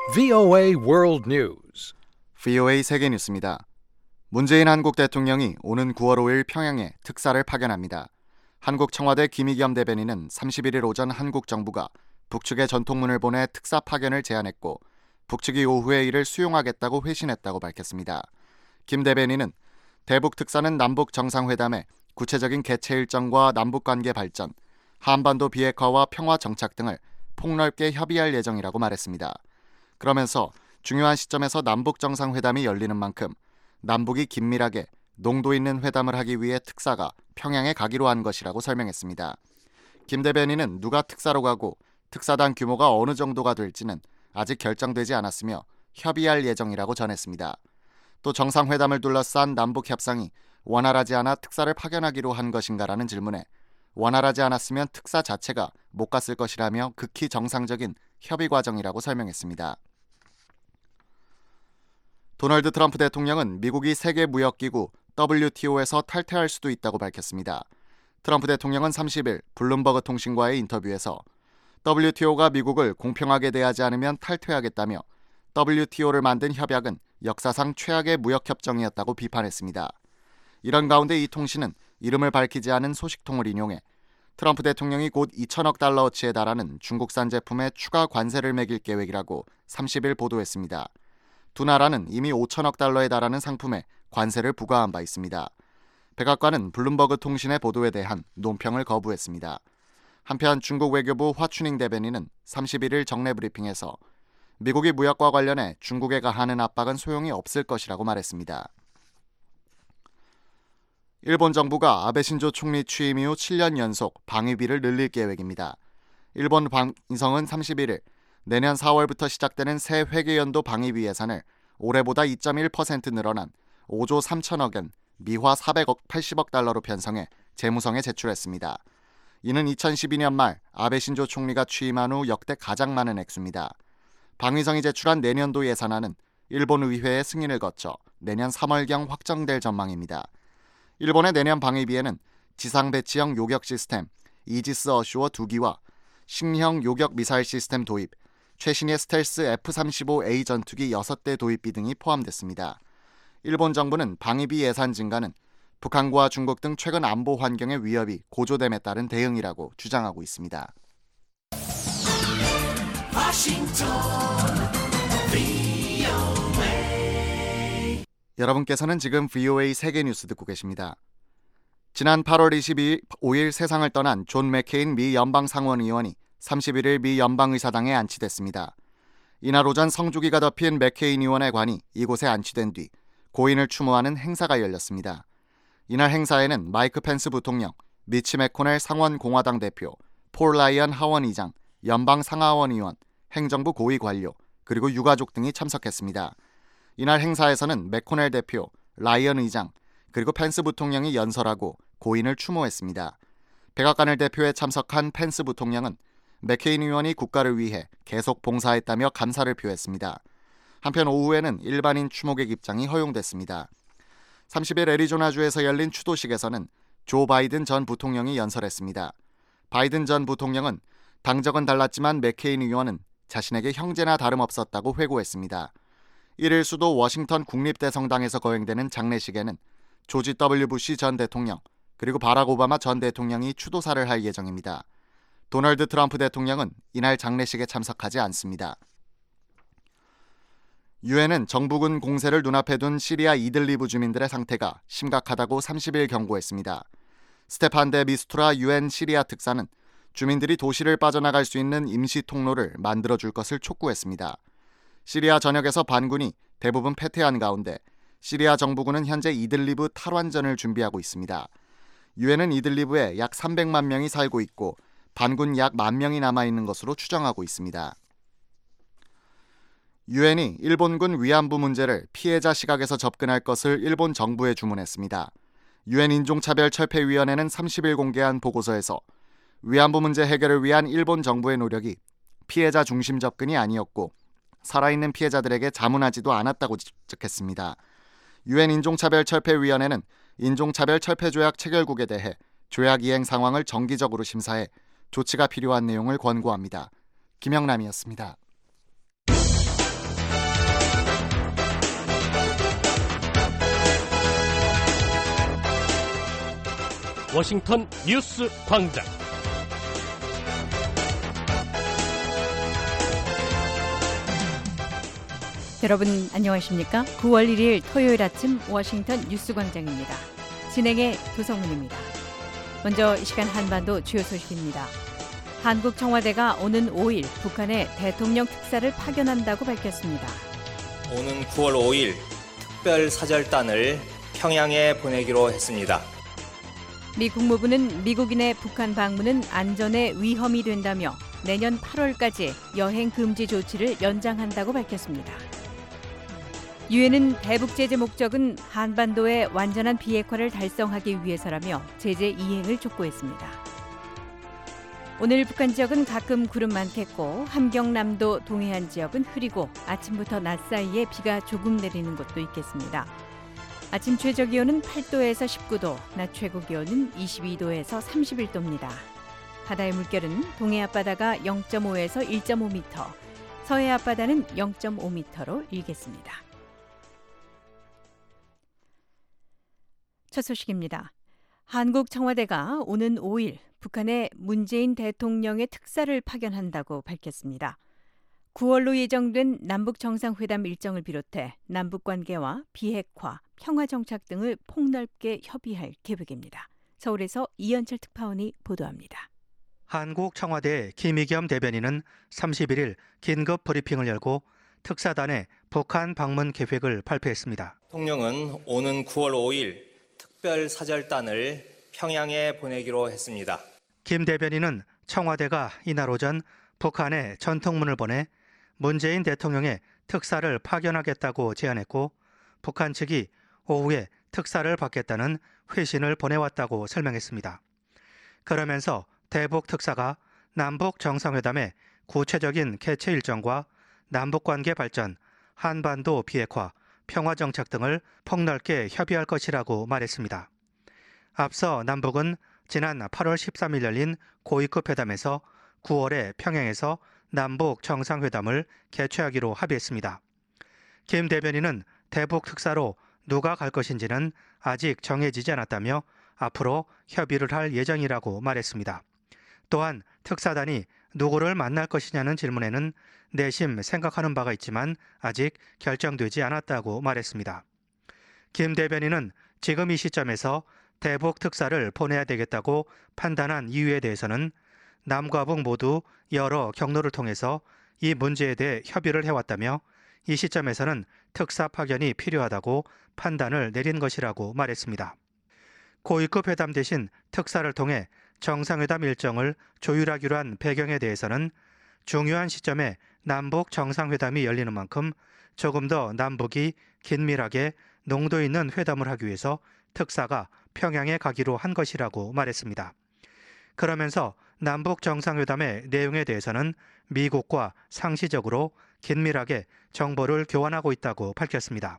VOA World News. VOA 세계뉴스입니다. 문재인 한국 대통령이 오는 9월 5일 평양에 특사를 파견합니다. 한국 청와대 김의겸 대변인은 31일 오전 한국 정부가 북측에 전통문을 보내 특사 파견을 제안했고 북측이 오후에 이를 수용하겠다고 회신했다고 밝혔습니다. 김 대변인은 대북 특사는 남북 정상회담의 구체적인 개최 일정과 남북관계 발전, 한반도 비핵화와 평화 정착 등을 폭넓게 협의할 예정이라고 말했습니다. 그러면서 중요한 시점에서 남북 정상회담이 열리는 만큼 남북이 긴밀하게 농도 있는 회담을 하기 위해 특사가 평양에 가기로 한 것이라고 설명했습니다. 김 대변인은 누가 특사로 가고 특사단 규모가 어느 정도가 될지는 아직 결정되지 않았으며 협의할 예정이라고 전했습니다. 또 정상회담을 둘러싼 남북 협상이 원활하지 않아 특사를 파견하기로 한 것인가라는 질문에 원활하지 않았으면 특사 자체가 못 갔을 것이라며 극히 정상적인 협의 과정이라고 설명했습니다. 도널드 트럼프 대통령은 미국이 세계무역기구 WTO에서 탈퇴할 수도 있다고 밝혔습니다. 트럼프 대통령은 30일 블룸버그 통신과의 인터뷰에서 WTO가 미국을 공평하게 대하지 않으면 탈퇴하겠다며 WTO를 만든 협약은 역사상 최악의 무역협정이었다고 비판했습니다. 이런 가운데 이 통신은 이름을 밝히지 않은 소식통을 인용해 트럼프 대통령이 곧 2천억 달러어치에 달하는 중국산 제품에 추가 관세를 매길 계획이라고 30일 보도했습니다. 두 나라는 이미 5천억 달러에 달하는 상품에 관세를 부과한 바 있습니다. 백악관은 블룸버그 통신의 보도에 대한 논평을 거부했습니다. 한편 중국 외교부 화춘잉 대변인은 31일 정례 브리핑에서 미국이 무역과 관련해 중국에 가하는 압박은 소용이 없을 것이라고 말했습니다. 일본 정부가 아베 신조 총리 취임 이후 7년 연속 방위비를 늘릴 계획입니다. 일본 방위성은 31일 내년 4월부터 시작되는 새 회계연도 방위비 예산을 올해보다 2.1% 늘어난 5조 3천억 엔, 미화 480억 달러로 편성해 재무성에 제출했습니다. 이는 2012년 말 아베 신조 총리가 취임한 후 역대 가장 많은 액수입니다. 방위성이 제출한 내년도 예산안은 일본 의회의 승인을 거쳐 내년 3월경 확정될 전망입니다. 일본의 내년 방위비에는 지상 배치형 요격 시스템 이지스 어슈어 2기와 식량 요격 미사일 시스템 도입, 최신의 스텔스 F-35A 전투기 6대 도입비 등이 포함됐습니다. 일본 정부는 방위비 예산 증가는 북한과 중국 등 최근 안보 환경의 위협이 고조됨에 따른 대응이라고 주장하고 있습니다. 여러분께서는 지금 VOA 세계뉴스 듣고 계십니다. 지난 8월 25일 세상을 떠난 존 맥케인 미 연방상원의원이 31일 미 연방의사당에 안치됐습니다. 이날 오전 성주기가 덮인 맥케인 의원의 관이 이곳에 안치된 뒤 고인을 추모하는 행사가 열렸습니다. 이날 행사에는 마이크 펜스 부통령, 미치 매코넬 상원 공화당 대표, 폴 라이언 하원 의장, 연방 상하원 의원, 행정부 고위 관료, 그리고 유가족 등이 참석했습니다. 이날 행사에서는 매코넬 대표, 라이언 의장, 그리고 펜스 부통령이 연설하고 고인을 추모했습니다. 백악관을 대표해 참석한 펜스 부통령은 맥케인 의원이 국가를 위해 계속 봉사했다며 감사를 표했습니다. 한편 오후에는 일반인 추모객 입장이 허용됐습니다. 30일 애리조나주에서 열린 추도식에서는 조 바이든 전 부통령이 연설했습니다. 바이든 전 부통령은 당적은 달랐지만 맥케인 의원은 자신에게 형제나 다름없었다고 회고했습니다. 1일 수도 워싱턴 국립대성당에서 거행되는 장례식에는 조지 W. 부시 전 대통령, 그리고 바락 오바마 전 대통령이 추도사를 할 예정입니다. 도널드 트럼프 대통령은 이날 장례식에 참석하지 않습니다. 유엔은 정부군 공세를 눈앞에 둔 시리아 이들리브 주민들의 상태가 심각하다고 30일 경고했습니다. 스테판 데 미스투라 유엔 시리아 특사는 주민들이 도시를 빠져나갈 수 있는 임시 통로를 만들어줄 것을 촉구했습니다. 시리아 전역에서 반군이 대부분 패퇴한 가운데 시리아 정부군은 현재 이들리브 탈환전을 준비하고 있습니다. 유엔은 이들리브에 약 300만 명이 살고 있고 반군 약 1만 명이 남아있는 것으로 추정하고 있습니다. 유엔이 일본군 위안부 문제를 피해자 시각에서 접근할 것을 일본 정부에 주문했습니다. 유엔 인종차별철폐위원회는 30일 공개한 보고서에서 위안부 문제 해결을 위한 일본 정부의 노력이 피해자 중심 접근이 아니었고 살아있는 피해자들에게 자문하지도 않았다고 지적했습니다. 유엔 인종차별철폐위원회는 인종차별철폐조약 체결국에 대해 조약 이행 상황을 정기적으로 심사해 조치가 필요한 내용을 권고합니다. 김영남이었습니다. 워싱턴 뉴스 광장. 여러분 안녕하십니까? 9월 1일 토요일 아침 워싱턴 뉴스 광장입니다. 진행의 도성문입니다. 먼저 이 시간 한반도 주요 소식입니다. 한국 청와대가 오는 5일 북한에 대통령 특사를 파견한다고 밝혔습니다. 오는 9월 5일 특별 사절단을 평양에 보내기로 했습니다. 미 국무부는 미국인의 북한 방문은 안전에 위험이 된다며 내년 8월까지 여행 금지 조치를 연장한다고 밝혔습니다. 유엔은 대북 제재 목적은 한반도의 완전한 비핵화를 달성하기 위해서라며 제재 이행을 촉구했습니다. 오늘 북한 지역은 가끔 구름 많겠고 함경남도 동해안 지역은 흐리고 아침부터 낮 사이에 비가 조금 내리는 곳도 있겠습니다. 아침 최저 기온은 8도에서 19도, 낮 최고 기온은 22도에서 31도입니다. 바다의 물결은 동해 앞바다가 0.5에서 1.5m, 서해 앞바다는 0.5m로 일겠습니다. 첫 소식입니다. 한국 청와대가 오는 5일 북한에 문재인 대통령의 특사를 파견한다고 밝혔습니다. 9월로 예정된 남북 정상회담 일정을 비롯해 남북 관계와 비핵화, 평화 정착 등을 폭넓게 협의할 계획입니다. 서울에서 이현철 특파원이 보도합니다. 한국 청와대 김의겸 대변인은 31일 긴급 브리핑을 열고 특사단의 북한 방문 계획을 발표했습니다. 대통령은 오는 9월 5일 특별 사절단을 평양에 보내기로 했습니다. 김 대변인은 청와대가 이날 오전 북한에 전통문을 보내 문재인 대통령의 특사를 파견하겠다고 제안했고 북한 측이 오후에 특사를 받겠다는 회신을 보내왔다고 설명했습니다. 그러면서 대북 특사가 남북 정상회담의 구체적인 개최 일정과 남북관계 발전, 한반도 비핵화, 평화정착 등을 폭넓게 협의할 것이라고 말했습니다. 앞서 남북은 지난 8월 13일 열린 고위급 회담에서 9월에 평양에서 남북 정상회담을 개최하기로 합의했습니다. 김 대변인은 대북 특사로 누가 갈 것인지는 아직 정해지지 않았다며 앞으로 협의를 할 예정이라고 말했습니다. 또한 특사단이 누구를 만날 것이냐는 질문에는 내심 생각하는 바가 있지만 아직 결정되지 않았다고 말했습니다. 김 대변인은 지금 이 시점에서 대북 특사를 보내야 되겠다고 판단한 이유에 대해서는 남과 북 모두 여러 경로를 통해서 이 문제에 대해 협의를 해왔다며 이 시점에서는 특사 파견이 필요하다고 판단을 내린 것이라고 말했습니다. 고위급 회담 대신 특사를 통해 정상회담 일정을 조율하기로 한 배경에 대해서는 중요한 시점에 남북 정상회담이 열리는 만큼 조금 더 남북이 긴밀하게 농도 있는 회담을 하기 위해서 특사가 평양에 가기로 한 것이라고 말했습니다. 그러면서 남북 정상회담의 내용에 대해서는 미국과 상시적으로 긴밀하게 정보를 교환하고 있다고 밝혔습니다.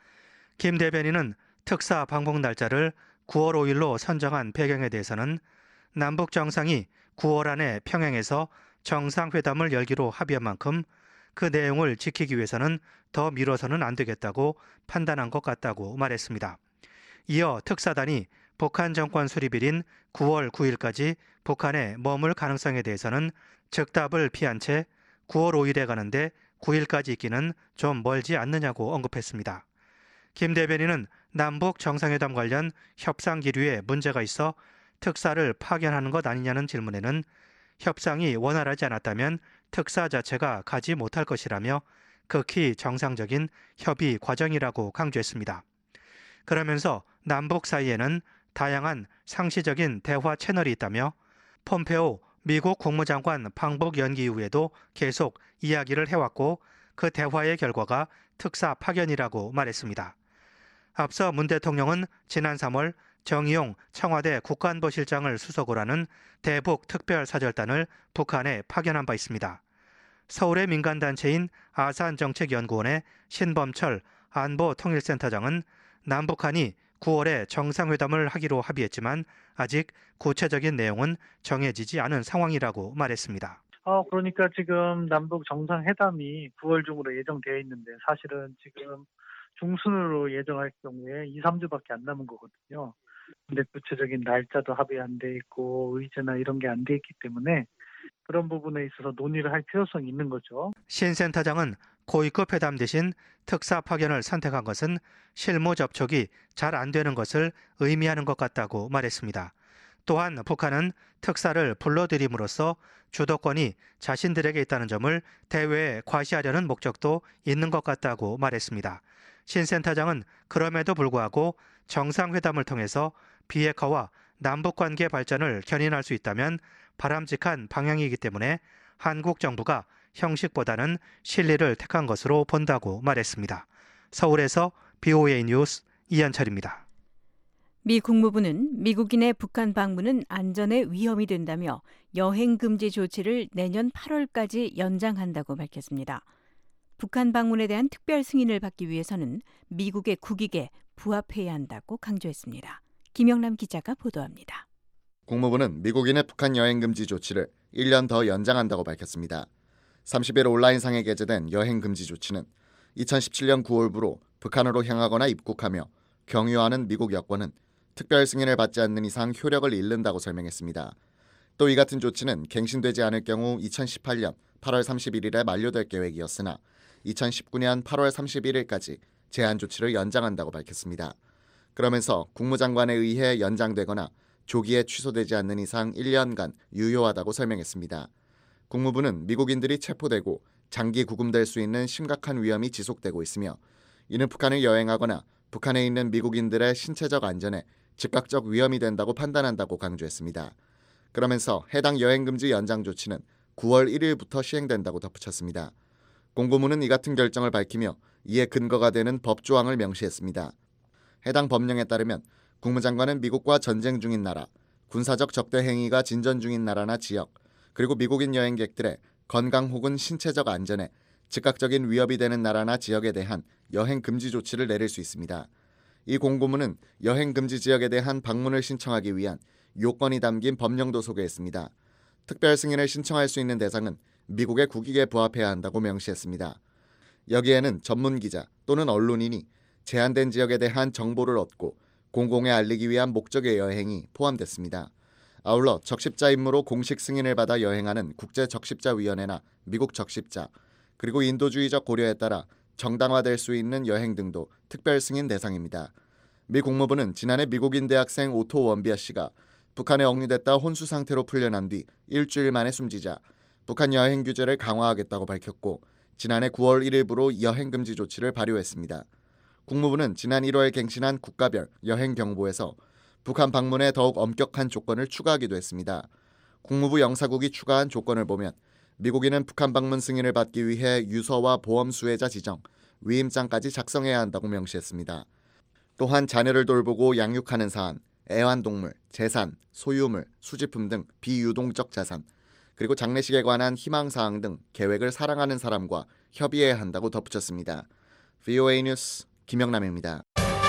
김 대변인은 특사 방북 날짜를 9월 5일로 선정한 배경에 대해서는 남북 정상이 9월 안에 평양에서 정상회담을 열기로 합의한 만큼 그 내용을 지키기 위해서는 더 미뤄서는 안 되겠다고 판단한 것 같다고 말했습니다. 이어 특사단이 북한 정권 수립일인 9월 9일까지 북한에 머물 가능성에 대해서는 즉답을 피한 채 9월 5일에 가는데 9일까지 있기는 좀 멀지 않느냐고 언급했습니다. 김 대변인은 남북 정상회담 관련 협상 기류에 문제가 있어 특사를 파견하는 것 아니냐는 질문에는 협상이 원활하지 않았다면 특사 자체가 가지 못할 것이라며 극히 정상적인 협의 과정이라고 강조했습니다. 그러면서 남북 사이에는 다양한 상시적인 대화 채널이 있다며 폼페오 미국 국무장관 방북 연기 이후에도 계속 이야기를 해왔고 그 대화의 결과가 특사 파견이라고 말했습니다. 앞서 문 대통령은 지난 3월 정의용 청와대 국가안보실장을 수석으로 하는 대북 특별사절단을 북한에 파견한 바 있습니다. 서울의 민간단체인 아산정책연구원의 신범철 안보통일센터장은 남북한이 9월에 정상회담을 하기로 합의했지만 아직 구체적인 내용은 정해지지 않은 상황이라고 말했습니다. 그러니까 지금 남북 정상회담이 9월 중으로 예정되어 있는데 사실은 지금 중순으로 예정할 경우에 2, 3주밖에 안 남은 거거든요. 근데 구체적인 날짜도 합의 안 돼 있고 의제나 이런 게 안 돼 있기 때문에 그런 부분에 있어서 논의를 할 필요성이 있는 거죠. 신 센터장은 고위급 회담 대신 특사 파견을 선택한 것은 실무 접촉이 잘 안 되는 것을 의미하는 것 같다고 말했습니다. 또한 북한은 특사를 불러들임으로써 주도권이 자신들에게 있다는 점을 대외에 과시하려는 목적도 있는 것 같다고 말했습니다. 신 센터장은 그럼에도 불구하고 정상회담을 통해서 비핵화와 남북관계 발전을 견인할 수 있다면 바람직한 방향이기 때문에 한국 정부가 형식보다는 실리를 택한 것으로 본다고 말했습니다. 서울에서 BOA 뉴스 이현철입니다. 미 국무부는 미국인의 북한 방문은 안전에 위험이 된다며 여행 금지 조치를 내년 8월까지 연장한다고 밝혔습니다. 북한 방문에 대한 특별 승인을 받기 위해서는 미국의 국익에 부합해야 한다고 강조했습니다. 김영남 기자가 보도합니다. 국무부는 미국인의 북한 여행 금지 조치를 1년 더 연장한다고 밝혔습니다. 30일 온라인상에 게재된 여행 금지 조치는 2017년 9월부로 북한으로 향하거나 입국하며 경유하는 미국 여권은 특별 승인을 받지 않는 이상 효력을 잃는다고 설명했습니다. 또 이 같은 조치는 갱신되지 않을 경우 2018년 8월 31일에 만료될 계획이었으나 2019년 8월 31일까지 제한 조치를 연장한다고 밝혔습니다. 그러면서 국무장관에 의해 연장되거나 조기에 취소되지 않는 이상 1년간 유효하다고 설명했습니다. 국무부는 미국인들이 체포되고 장기 구금될 수 있는 심각한 위험이 지속되고 있으며 이는 북한을 여행하거나 북한에 있는 미국인들의 신체적 안전에 즉각적 위험이 된다고 판단한다고 강조했습니다. 그러면서 해당 여행금지 연장 조치는 9월 1일부터 시행된다고 덧붙였습니다. 공고문은 이 같은 결정을 밝히며 이에 근거가 되는 법조항을 명시했습니다. 해당 법령에 따르면 국무장관은 미국과 전쟁 중인 나라, 군사적 적대 행위가 진전 중인 나라나 지역, 그리고 미국인 여행객들의 건강 혹은 신체적 안전에 즉각적인 위협이 되는 나라나 지역에 대한 여행 금지 조치를 내릴 수 있습니다. 이 공고문은 여행 금지 지역에 대한 방문을 신청하기 위한 요건이 담긴 법령도 소개했습니다. 특별 승인을 신청할 수 있는 대상은 미국의 국익에 부합해야 한다고 명시했습니다. 여기에는 전문 기자 또는 언론인이 제한된 지역에 대한 정보를 얻고 공공에 알리기 위한 목적의 여행이 포함됐습니다. 아울러 적십자 임무로 공식 승인을 받아 여행하는 국제적십자위원회나 미국 적십자, 그리고 인도주의적 고려에 따라 정당화될 수 있는 여행 등도 특별 승인 대상입니다. 미 국무부는 지난해 미국인 대학생 오토 원비아 씨가 북한에 억류됐다 혼수 상태로 풀려난 뒤 일주일 만에 숨지자 북한 여행 규제를 강화하겠다고 밝혔고 지난해 9월 1일부로 여행 금지 조치를 발효했습니다. 국무부는 지난 1월 갱신한 국가별 여행 경보에서 북한 방문에 더욱 엄격한 조건을 추가하기도 했습니다. 국무부 영사국이 추가한 조건을 보면 미국인은 북한 방문 승인을 받기 위해 유서와 보험 수혜자 지정, 위임장까지 작성해야 한다고 명시했습니다. 또한 자녀를 돌보고 양육하는 사안, 애완동물, 재산, 소유물, 수집품 등 비유동적 자산, 그리고 장례식에 관한 희망사항 등 계획을 사랑하는 사람과 협의해야 한다고 덧붙였습니다. BOA 뉴스 김영남입니다.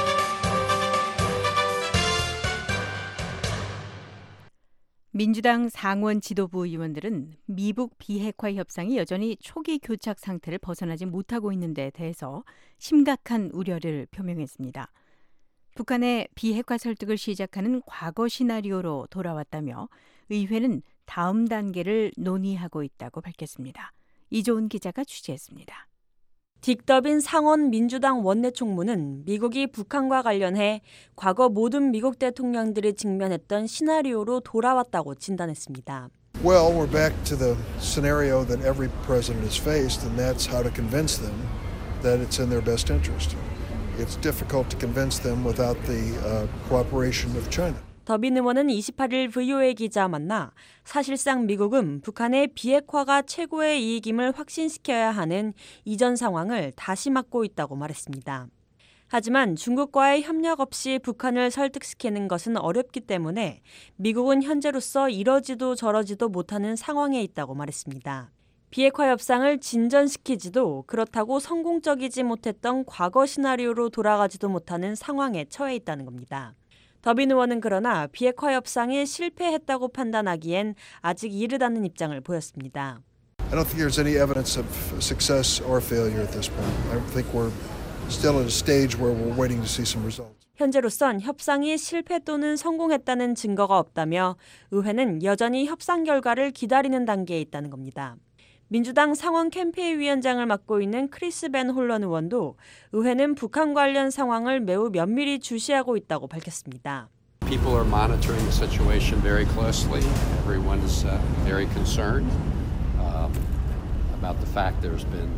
민주당 상원 지도부 의원들은 미북 비핵화 협상이 여전히 초기 교착 상태를 벗어나지 못하고 있는 데 대해서 심각한 우려를 표명했습니다. 북한의 비핵화 설득을 시작하는 과거 시나리오로 돌아왔다며 의회는 다음 단계를 논의하고 있다고 밝혔습니다. 이조은 기자가 취재했습니다. 딕더빈 상원 민주당 원내총무는 미국이 북한과 관련해 과거 모든 미국 대통령들이 직면했던 시나리오로 돌아왔다고 진단했습니다. Well, we're back to the scenario that every president has faced, and that's how to convince them that it's in their best interest. It's difficult to convince them without the cooperation of China. 더빈 의원은 28일 VOA 기자 만나 사실상 미국은 북한의 비핵화가 최고의 이익임을 확신시켜야 하는 이전 상황을 다시 맞고 있다고 말했습니다. 하지만 중국과의 협력 없이 북한을 설득시키는 것은 어렵기 때문에 미국은 현재로서 이러지도 저러지도 못하는 상황에 있다고 말했습니다. 비핵화 협상을 진전시키지도 그렇다고 성공적이지 못했던 과거 시나리오로 돌아가지도 못하는 상황에 처해 있다는 겁니다. 더빈 의원은 그러나 비핵화 협상에 실패했다고 판단하기엔 아직 이르다는 입장을 보였습니다. I don't think there's any evidence of success or failure at this point. I think we're still at a stage where we're waiting to see some results. 현재로선 협상이 실패 또는 성공했다는 증거가 없다며 의회는 여전히 협상 결과를 기다리는 단계에 있다는 겁니다. 민주당 상원 캠페인 위원장을 맡고 있는 크리스 벤 홀런 의원도 의회는 북한 관련 상황을 매우 면밀히 주시하고 있다고 밝혔습니다. People are monitoring the situation very closely. Everyone is very concerned about the fact there's been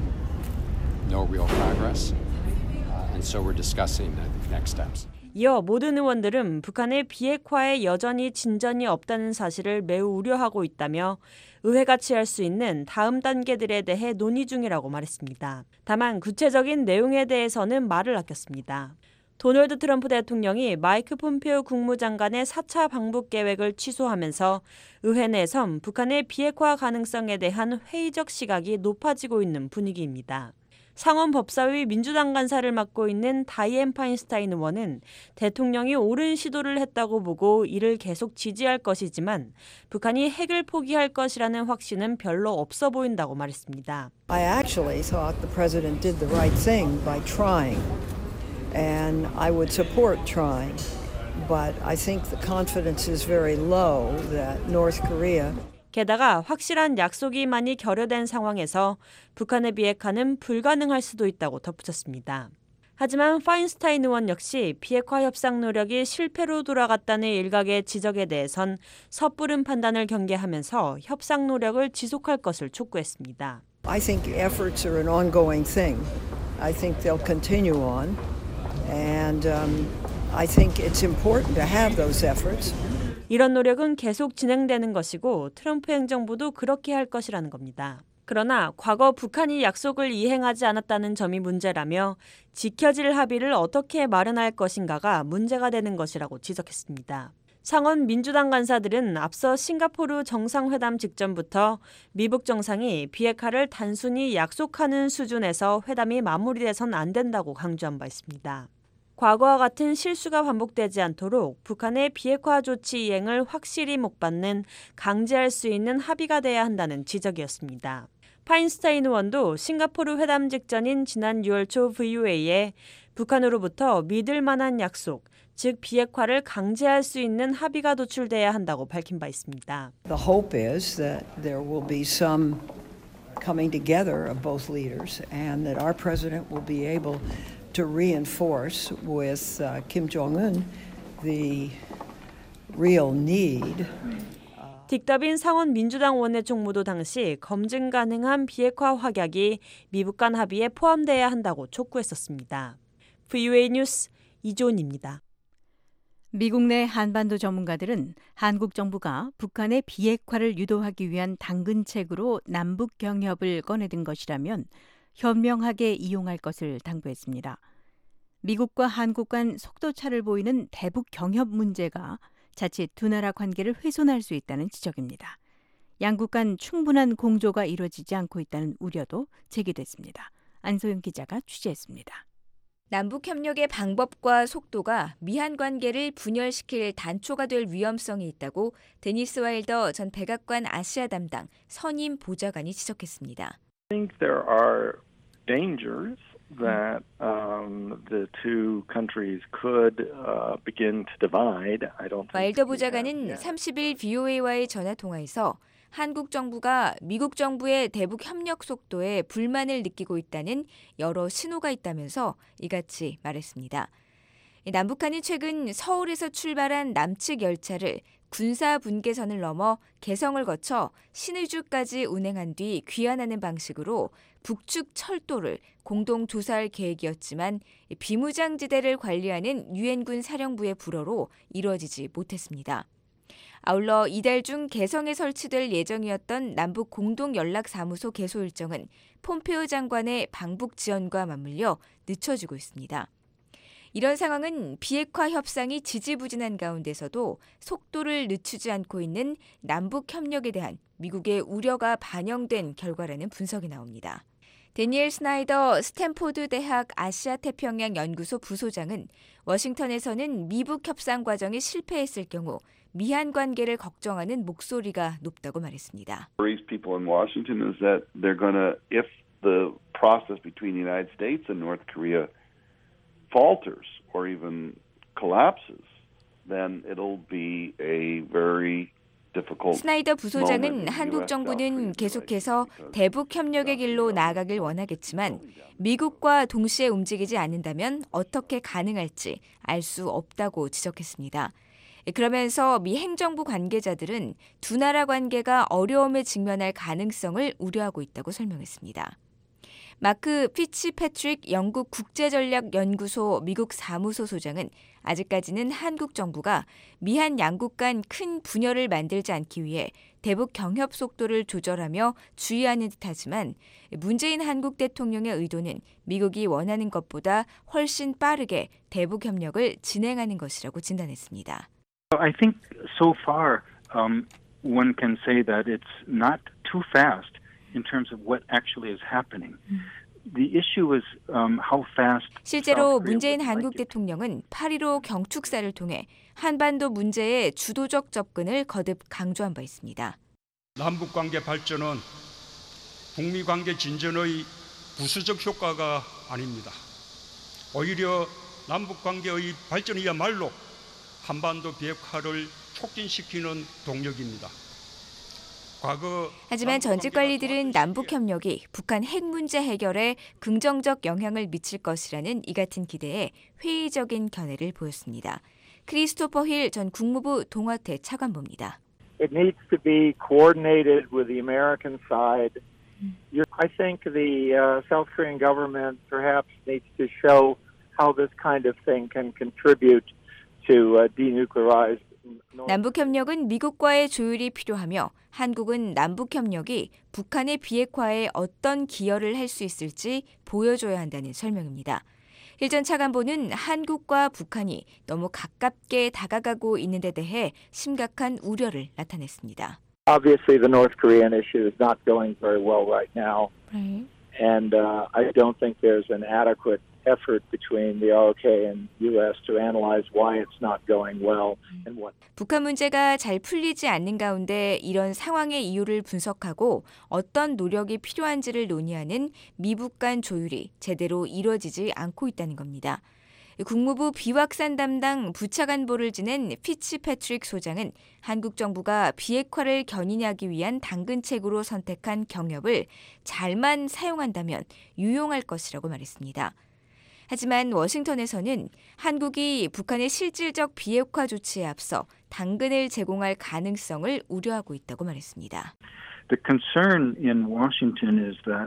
no real progress, and so we're discussing the next steps. 이어 모든 의원들은 북한의 비핵화에 여전히 진전이 없다는 사실을 매우 우려하고 있다며 의회가 취할 수 있는 다음 단계들에 대해 논의 중이라고 말했습니다. 다만 구체적인 내용에 대해서는 말을 아꼈습니다. 도널드 트럼프 대통령이 마이크 폼페오 국무장관의 4차 방북 계획을 취소하면서 의회 내선 북한의 비핵화 가능성에 대한 회의적 시각이 높아지고 있는 분위기입니다. 상원 법사위 민주당 간사를 맡고 있는 다이앤 파인스타인 의원은 대통령이 옳은 시도를 했다고 보고 이를 계속 지지할 것이지만 북한이 핵을 포기할 것이라는 확신은 별로 없어 보인다고 말했습니다. I actually thought the president did the right thing by trying, and I would support trying, but I think the confidence is very low that North Korea 게다가 확실한 약속이 많이 결여된 상황에서 북한의 비핵화는 불가능할 수도 있다고 덧붙였습니다. 하지만 파인스타인 의원 역시 비핵화 협상 노력이 실패로 돌아갔다는 일각의 지적에 대해선 섣부른 판단을 경계하면서 협상 노력을 지속할 것을 촉구했습니다. I think efforts are an ongoing thing. I think they'll continue on, and I think it's important to have those efforts. 이런 노력은 계속 진행되는 것이고 트럼프 행정부도 그렇게 할 것이라는 겁니다. 그러나 과거 북한이 약속을 이행하지 않았다는 점이 문제라며 지켜질 합의를 어떻게 마련할 것인가가 문제가 되는 것이라고 지적했습니다. 상원 민주당 간사들은 앞서 싱가포르 정상회담 직전부터 미북 정상이 비핵화를 단순히 약속하는 수준에서 회담이 마무리돼선 안 된다고 강조한 바 있습니다. 과거와 같은 실수가 반복되지 않도록 북한의 비핵화 조치 이행을 확실히 목받는 강제할 수 있는 합의가 돼야 한다는 지적이었습니다. 파인스타인 의원도 싱가포르 회담 직전인 지난 6월 초 VOA에 북한으로부터 믿을 만한 약속, 즉 비핵화를 강제할 수 있는 합의가 도출돼야 한다고 밝힌 바 있습니다. The hope is that there will be some coming together of both leaders and that our president will be able to reinforce with Kim Jong-un the real need. 딕더빈 상원 민주당 원내총무도 당시 검증 가능한 비핵화 확약이 미북 간 합의에 포함돼야 한다고 촉구했었습니다. VOA 뉴스 이조은입니다. 미국 내 한반도 전문가들은 한국 정부가 북한의 비핵화를 유도하기 위한 당근책으로 남북 경협을 꺼내든 것이라면 현명하게 이용할 것을 당부했습니다. 미국과 한국 간 속도차를 보이는 대북 경협 문제가 자칫 두 나라 관계를 훼손할 수 있다는 지적입니다. 양국 간 충분한 공조가 이루어지지 않고 있다는 우려도 제기됐습니다. 안소영 기자가 취재했습니다. 남북협력의 방법과 속도가 미한 관계를 분열시킬 단초가 될 위험성이 있다고 데니스 와일더 전 백악관 아시아 담당 선임 보좌관이 지적했습니다. I think there are dangers that the two countries could begin to divide. I don't think 와일더 보좌관은 30일 VOA와의 전화 통화에서 한국 정부가 미국 정부의 대북 협력 속도에 불만을 느끼고 있다는 여러 신호가 있다면서 이같이 말했습니다. 남북한이 최근 서울에서 출발한 남측 열차를 군사 분계선을 넘어 개성을 거쳐 신의주까지 운행한 뒤 귀환하는 방식으로 북측 철도를 공동 조사할 계획이었지만 비무장지대를 관리하는 유엔군 사령부의 불허로 이루어지지 못했습니다. 아울러 이달 중 개성에 설치될 예정이었던 남북 공동연락사무소 개소 일정은 폼페오 장관의 방북 지연과 맞물려 늦춰지고 있습니다. 이런 상황은 비핵화 협상이 지지부진한 가운데서도 속도를 늦추지 않고 있는 남북 협력에 대한 미국의 우려가 반영된 결과라는 분석이 나옵니다. 데니엘 스나이더 스탠포드 대학 아시아태평양 연구소 부소장은 워싱턴에서는 미북 협상 과정이 실패했을 경우 미한 관계를 걱정하는 목소리가 높다고 말했습니다. These people in Washington is that they're going to, if the process between the United States and North Korea falters or even collapses, then it'll be a very difficult. 스나이더 부소장은 한국 정부는 계속해서 대북 협력의 길로 나아가길 원하겠지만 미국과 동시에 움직이지 않는다면 어떻게 가능할지 알 수 없다고 지적했습니다. 그러면서 미 행정부 관계자들은 두 나라 관계가 어려움에 직면할 가능성을 우려하고 있다고 설명했습니다. 마크 피츠패트릭 영국 국제전략연구소 미국 사무소 소장은 아직까지는 한국 정부가 미한 양국 간 큰 분열을 만들지 않기 위해 대북 경협 속도를 조절하며 주의하는 듯하지만 문재인 한국 대통령의 의도는 미국이 원하는 것보다 훨씬 빠르게 대북 협력을 진행하는 것이라고 진단했습니다. I think so far one can say that it's not too fast in terms of what actually is happening. The issue is how fast. 실제로 문재인 한국 대통령은 8.15 경축사를 통해 한반도 문제에 주도적 접근을 거듭 강조한 바 있습니다. 남북관계 발전은 북미관계 진전의 부수적 효과가 아닙니다. 오히려 남북관계의 발전이야말로 한반도 비핵화를 촉진시키는 동력입니다. 하지만 전직 관리들은 남북협력이 북한 핵 문제 해결에 긍정적 영향을 미칠 것이라는 이 같은 기대에 회의적인 견해를 보였습니다. 크리스토퍼 힐 전 국무부 동아태 차관보입니다. It needs to be coordinated with the American side. I think the South Korean government perhaps needs to show how this kind of thing can contribute to denuclearize. 남북협력은 미국과의 조율이 필요하며 한국은 남북협력이 북한의 비핵화에 어떤 기여를 할 수 있을지 보여줘야 한다는 설명입니다. 힐 전 차관보는 한국과 북한이 너무 가깝게 다가가고 있는 데 대해 심각한 우려를 나타냈습니다. Obviously, the North Korean issue is not going very well right now, and I don't think there's an adequate effort between the ROK and U.S. to analyze why it's not going well and what. 북한 문제가 잘 풀리지 않는 가운데 이런 상황의 이유를 분석하고 어떤 노력이 필요한지를 논의하는 미북 간 조율이 제대로 이루어지지 않고 있다는 겁니다. 국무부 비확산 담당 부차관보를 지낸 피츠패트릭 소장은 한국 정부가 비핵화를 견인하기 위한 당근책으로 선택한 경협을 잘만 사용한다면 유용할 것이라고 말했습니다. 하지만 워싱턴에서는 한국이 북한의 실질적 비핵화 조치에 앞서 당근을 제공할 가능성을 우려하고 있다고 말했습니다. The concern in Washington is that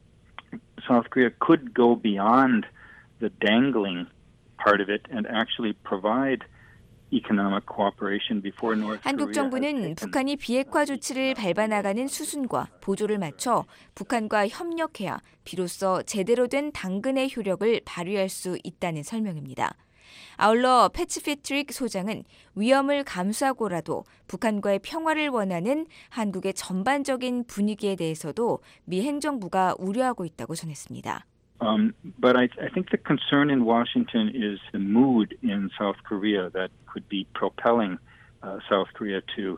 South Korea could go beyond the dangling part of it and actually provide economic cooperation before North Korea. 한국 정부는 북한이 비핵화 조치를 밟아나가는 수순과 보조를 맞춰 북한과 협력해야 비로소 제대로 된 당근의 효력을 발휘할 수 있다는 설명입니다. 아울러 패츠피트릭 소장은 위험을 감수하고라도 북한과의 평화를 원하는 한국의 전반적인 분위기에 대해서도 미 행정부가 우려하고 있다고 전했습니다. But I think the concern in Washington is the mood in South Korea that could be propelling South Korea to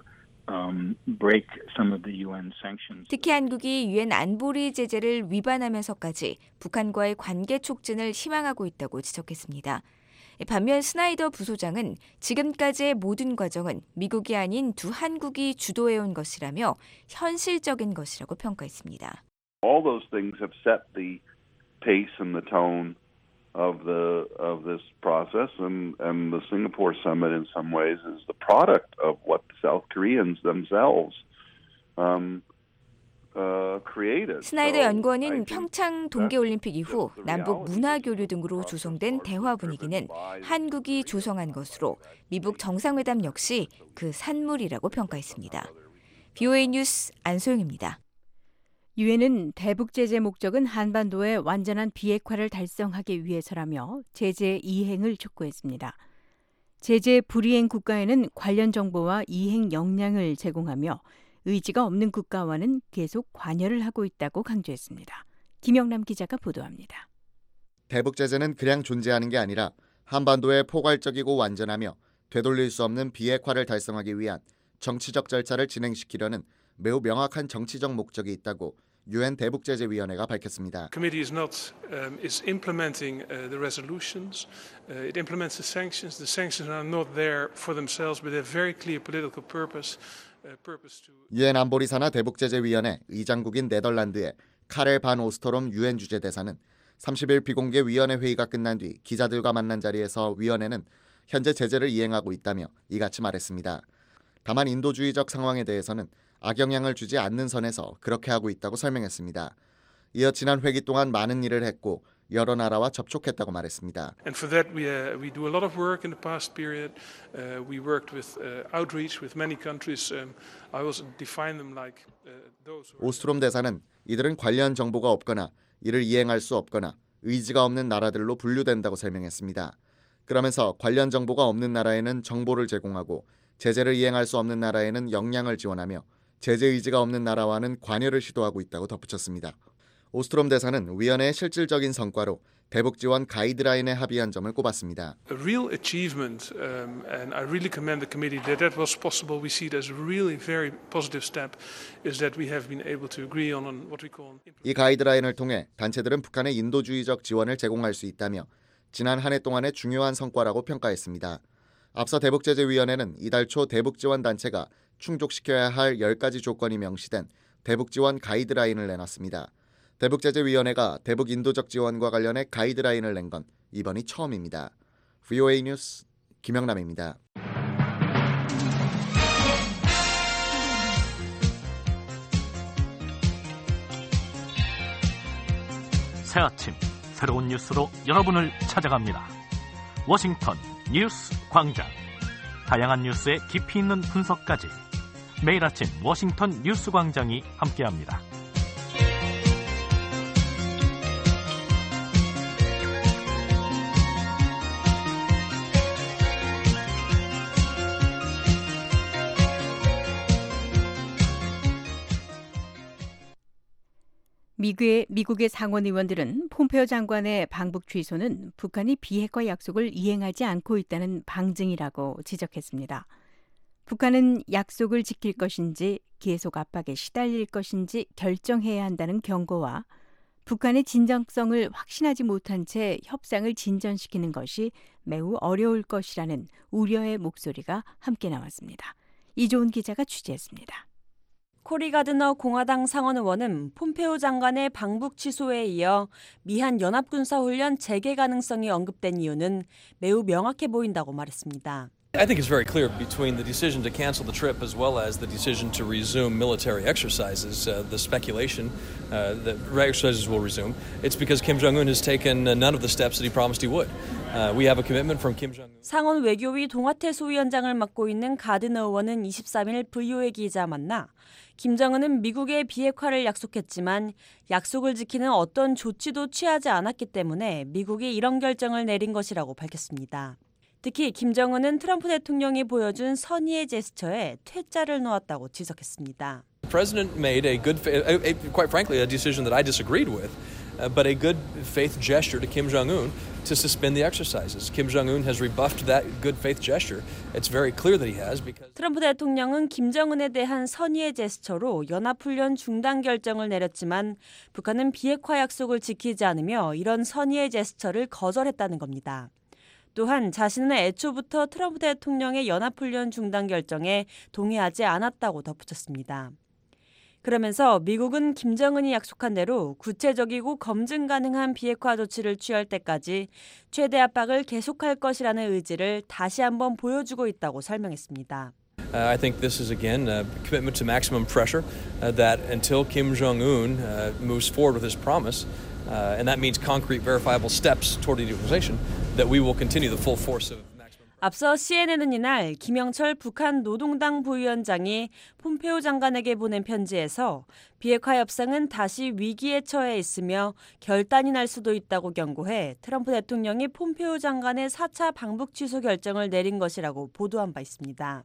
break some of the UN sanctions. 특히 한국이 유엔 안보리 제재를 위반하면서까지 북한과의 관계 촉진을 희망하고 있다고 지적했습니다. 반면 스나이더 부소장은 지금까지의 모든 과정은 미국이 아닌 두 한국이 주도해온 것이라며 현실적인 것이라고 평가했습니다. All those things have set the pace and the tone of this process, and the Singapore summit in some ways is the product of what the South Koreans themselves created. 스나이더 연구원은 평창 동계올림픽 이후 남북 문화교류 등으로 조성된 대화 분위기는 한국이 조성한 것으로 미북 정상회담 역시 그 산물이라고 평가했습니다. BOA 뉴스 안소영입니다. 유엔은 대북 제재 목적은 한반도의 완전한 비핵화를 달성하기 위해서라며 제재 이행을 촉구했습니다. 제재 불이행 국가에는 관련 정보와 이행 역량을 제공하며 의지가 없는 국가와는 계속 관여를 하고 있다고 강조했습니다. 김영남 기자가 보도합니다. 대북 제재는 그냥 존재하는 게 아니라 한반도에 포괄적이고 완전하며 되돌릴 수 없는 비핵화를 달성하기 위한 정치적 절차를 진행시키려는 매우 명확한 정치적 목적이 있다고 유엔 대북제재위원회가 밝혔습니다. Committee is implementing the resolutions. It implements the sanctions. The sanctions are not there for themselves, but they have very clear political purpose. 유엔 안보리 산하 대북제재위원회 의장국인 네덜란드의 카렐 반 오스토롬 유엔 주재대사는 30일 비공개 위원회 회의가 끝난 뒤 기자들과 만난 자리에서 위원회는 현재 제재를 이행하고 있다며 이같이 말했습니다. 다만 인도주의적 상황에 대해서는 악영향을 주지 않는 선에서 그렇게 하고 있다고 설명했습니다. 이어 지난 회기 동안 많은 일을 했고 여러 나라와 접촉했다고 말했습니다. And for that we do a lot of work in the past period. We worked with outreach with many countries. I also define them like those. 오스트롬 대사는 이들은 관련 정보가 없거나 이를 이행할 수 없거나 의지가 없는 나라들로 분류된다고 설명했습니다. 그러면서 관련 정보가 없는 나라에는 정보를 제공하고 제재를 이행할 수 없는 나라에는 역량을 지원하며 제재 의지가 없는 나라와는 관여를 시도하고 있다고 덧붙였습니다. 오스트롬 대사는 위원회의 실질적인 성과로 대북 지원 가이드라인에 합의한 점을 꼽았습니다. A real achievement, and I really commend the committee that was possible. We see it as a really very positive step, is that we have been able to agree on what we call. 이 가이드라인을 통해 단체들은 북한의 인도주의적 지원을 제공할 수 있다며 지난 한 해 동안의 중요한 성과라고 평가했습니다. 앞서 대북제재위원회는 이달 초 대북지원 단체가 충족시켜야 할 10가지 조건이 명시된 대북지원 가이드라인을 내놨습니다. 대북제재위원회가 대북 인도적 지원과 관련해 가이드라인을 낸 건 이번이 처음입니다. VOA 뉴스 김영남입니다. 새 아침 새로운 뉴스로 여러분을 찾아갑니다. 워싱턴 뉴스 광장. 다양한 뉴스의 깊이 있는 분석까지 매일 아침 워싱턴 뉴스 광장이 함께합니다. 미국의 상원 의원들은 폼페오 장관의 방북 취소는 북한이 비핵화 약속을 이행하지 않고 있다는 방증이라고 지적했습니다. 북한은 약속을 지킬 것인지 계속 압박에 시달릴 것인지 결정해야 한다는 경고와 북한의 진정성을 확신하지 못한 채 협상을 진전시키는 것이 매우 어려울 것이라는 우려의 목소리가 함께 나왔습니다. 이조은 기자가 취재했습니다. 코리 가드너 공화당 상원 의원은 폼페오 장관의 방북 취소에 이어 미한 연합군사훈련 재개 가능성이 언급된 이유는 매우 명확해 보인다고 말했습니다. I think it's very clear between the decision to cancel the trip as well as the decision to resume military exercises, the speculation that exercises will resume. It's because Kim Jong-un has taken none of the steps that he promised he would. We have a commitment from Kim Jong-un. 상원 외교위 동아태 소위원장을 맡고 있는 가드너 의원은 23일 VOA 기자 만나 김정은은 미국의 비핵화를 약속했지만 약속을 지키는 어떤 조치도 취하지 않았기 때문에 미국이 이런 결정을 내린 것이라고 밝혔습니다. 특히 김정은은 트럼프 대통령이 보여준 선의의 제스처에 퇴짜를 놓았다고 지적했습니다. The president made quite frankly, a decision that I disagreed with, but a good faith gesture to Kim Jong-un to suspend the exercises. Kim Jong-un has rebuffed that good faith gesture. It's very clear that he has because 트럼프 대통령은 김정은에 대한 선의의 제스처로 연합훈련 중단 결정을 내렸지만 북한은 비핵화 약속을 지키지 않으며 이런 선의의 제스처를 거절했다는 겁니다. 또한 자신은 애초부터 트럼프 대통령의 연합훈련 중단 결정에 동의하지 않았다고 덧붙였습니다. 그러면서 미국은 김정은이 약속한 대로 구체적이고 검증 가능한 비핵화 조치를 취할 때까지 최대 압박을 계속할 것이라는 의지를 다시 한번 보여주고 있다고 설명했습니다. I think this is again a commitment to maximum pressure that until Kim Jong-un moves forward with his promise, and that means concrete verifiable steps toward denuclearization, that we will continue the full force of 앞서 CNN은 이날 김영철 북한 노동당 부위원장이 폼페오 장관에게 보낸 편지에서 비핵화 협상은 다시 위기에 처해 있으며 결단이 날 수도 있다고 경고해 트럼프 대통령이 폼페오 장관의 4차 방북 취소 결정을 내린 것이라고 보도한 바 있습니다.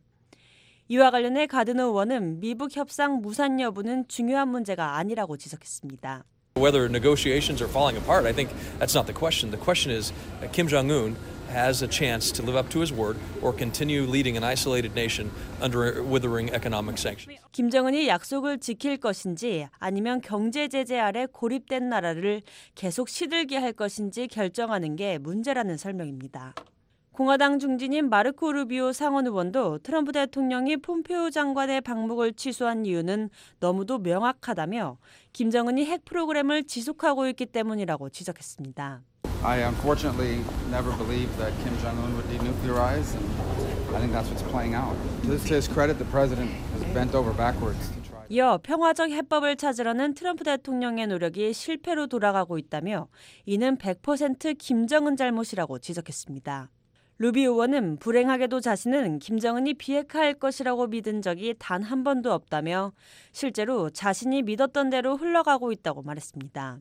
이와 관련해 가드너 의원은 미북 협상 무산 여부는 중요한 문제가 아니라고 지적했습니다. Whether negotiations are falling apart, I think that's not the question. The question is Kim Jong-un has a chance to live up to his word or continue leading an isolated nation under withering economic sanctions. 김정은이 약속을 지킬 것인지 아니면 경제 제재 아래 고립된 나라를 계속 시들게 할 것인지 결정하는 게 문제라는 설명입니다. 공화당 중진인 마르코 루비오 상원 의원도 트럼프 대통령이 폼페오 장관의 방북을 취소한 이유는 너무도 명확하다며 김정은이 핵 프로그램을 지속하고 있기 때문이라고 지적했습니다. I unfortunately never believed that Kim Jong-un would denuclearize, and I think that's what's playing out. To his credit, the president has bent over backwards. 이어 평화적 해법을 찾으려는 트럼프 대통령의 노력이 실패로 돌아가고 있다며 이는 100% 김정은 잘못이라고 지적했습니다. 루비 의원은 불행하게도 자신은 김정은이 비핵화할 것이라고 믿은 적이 단 한 번도 없다며 실제로 자신이 믿었던 대로 흘러가고 있다고 말했습니다.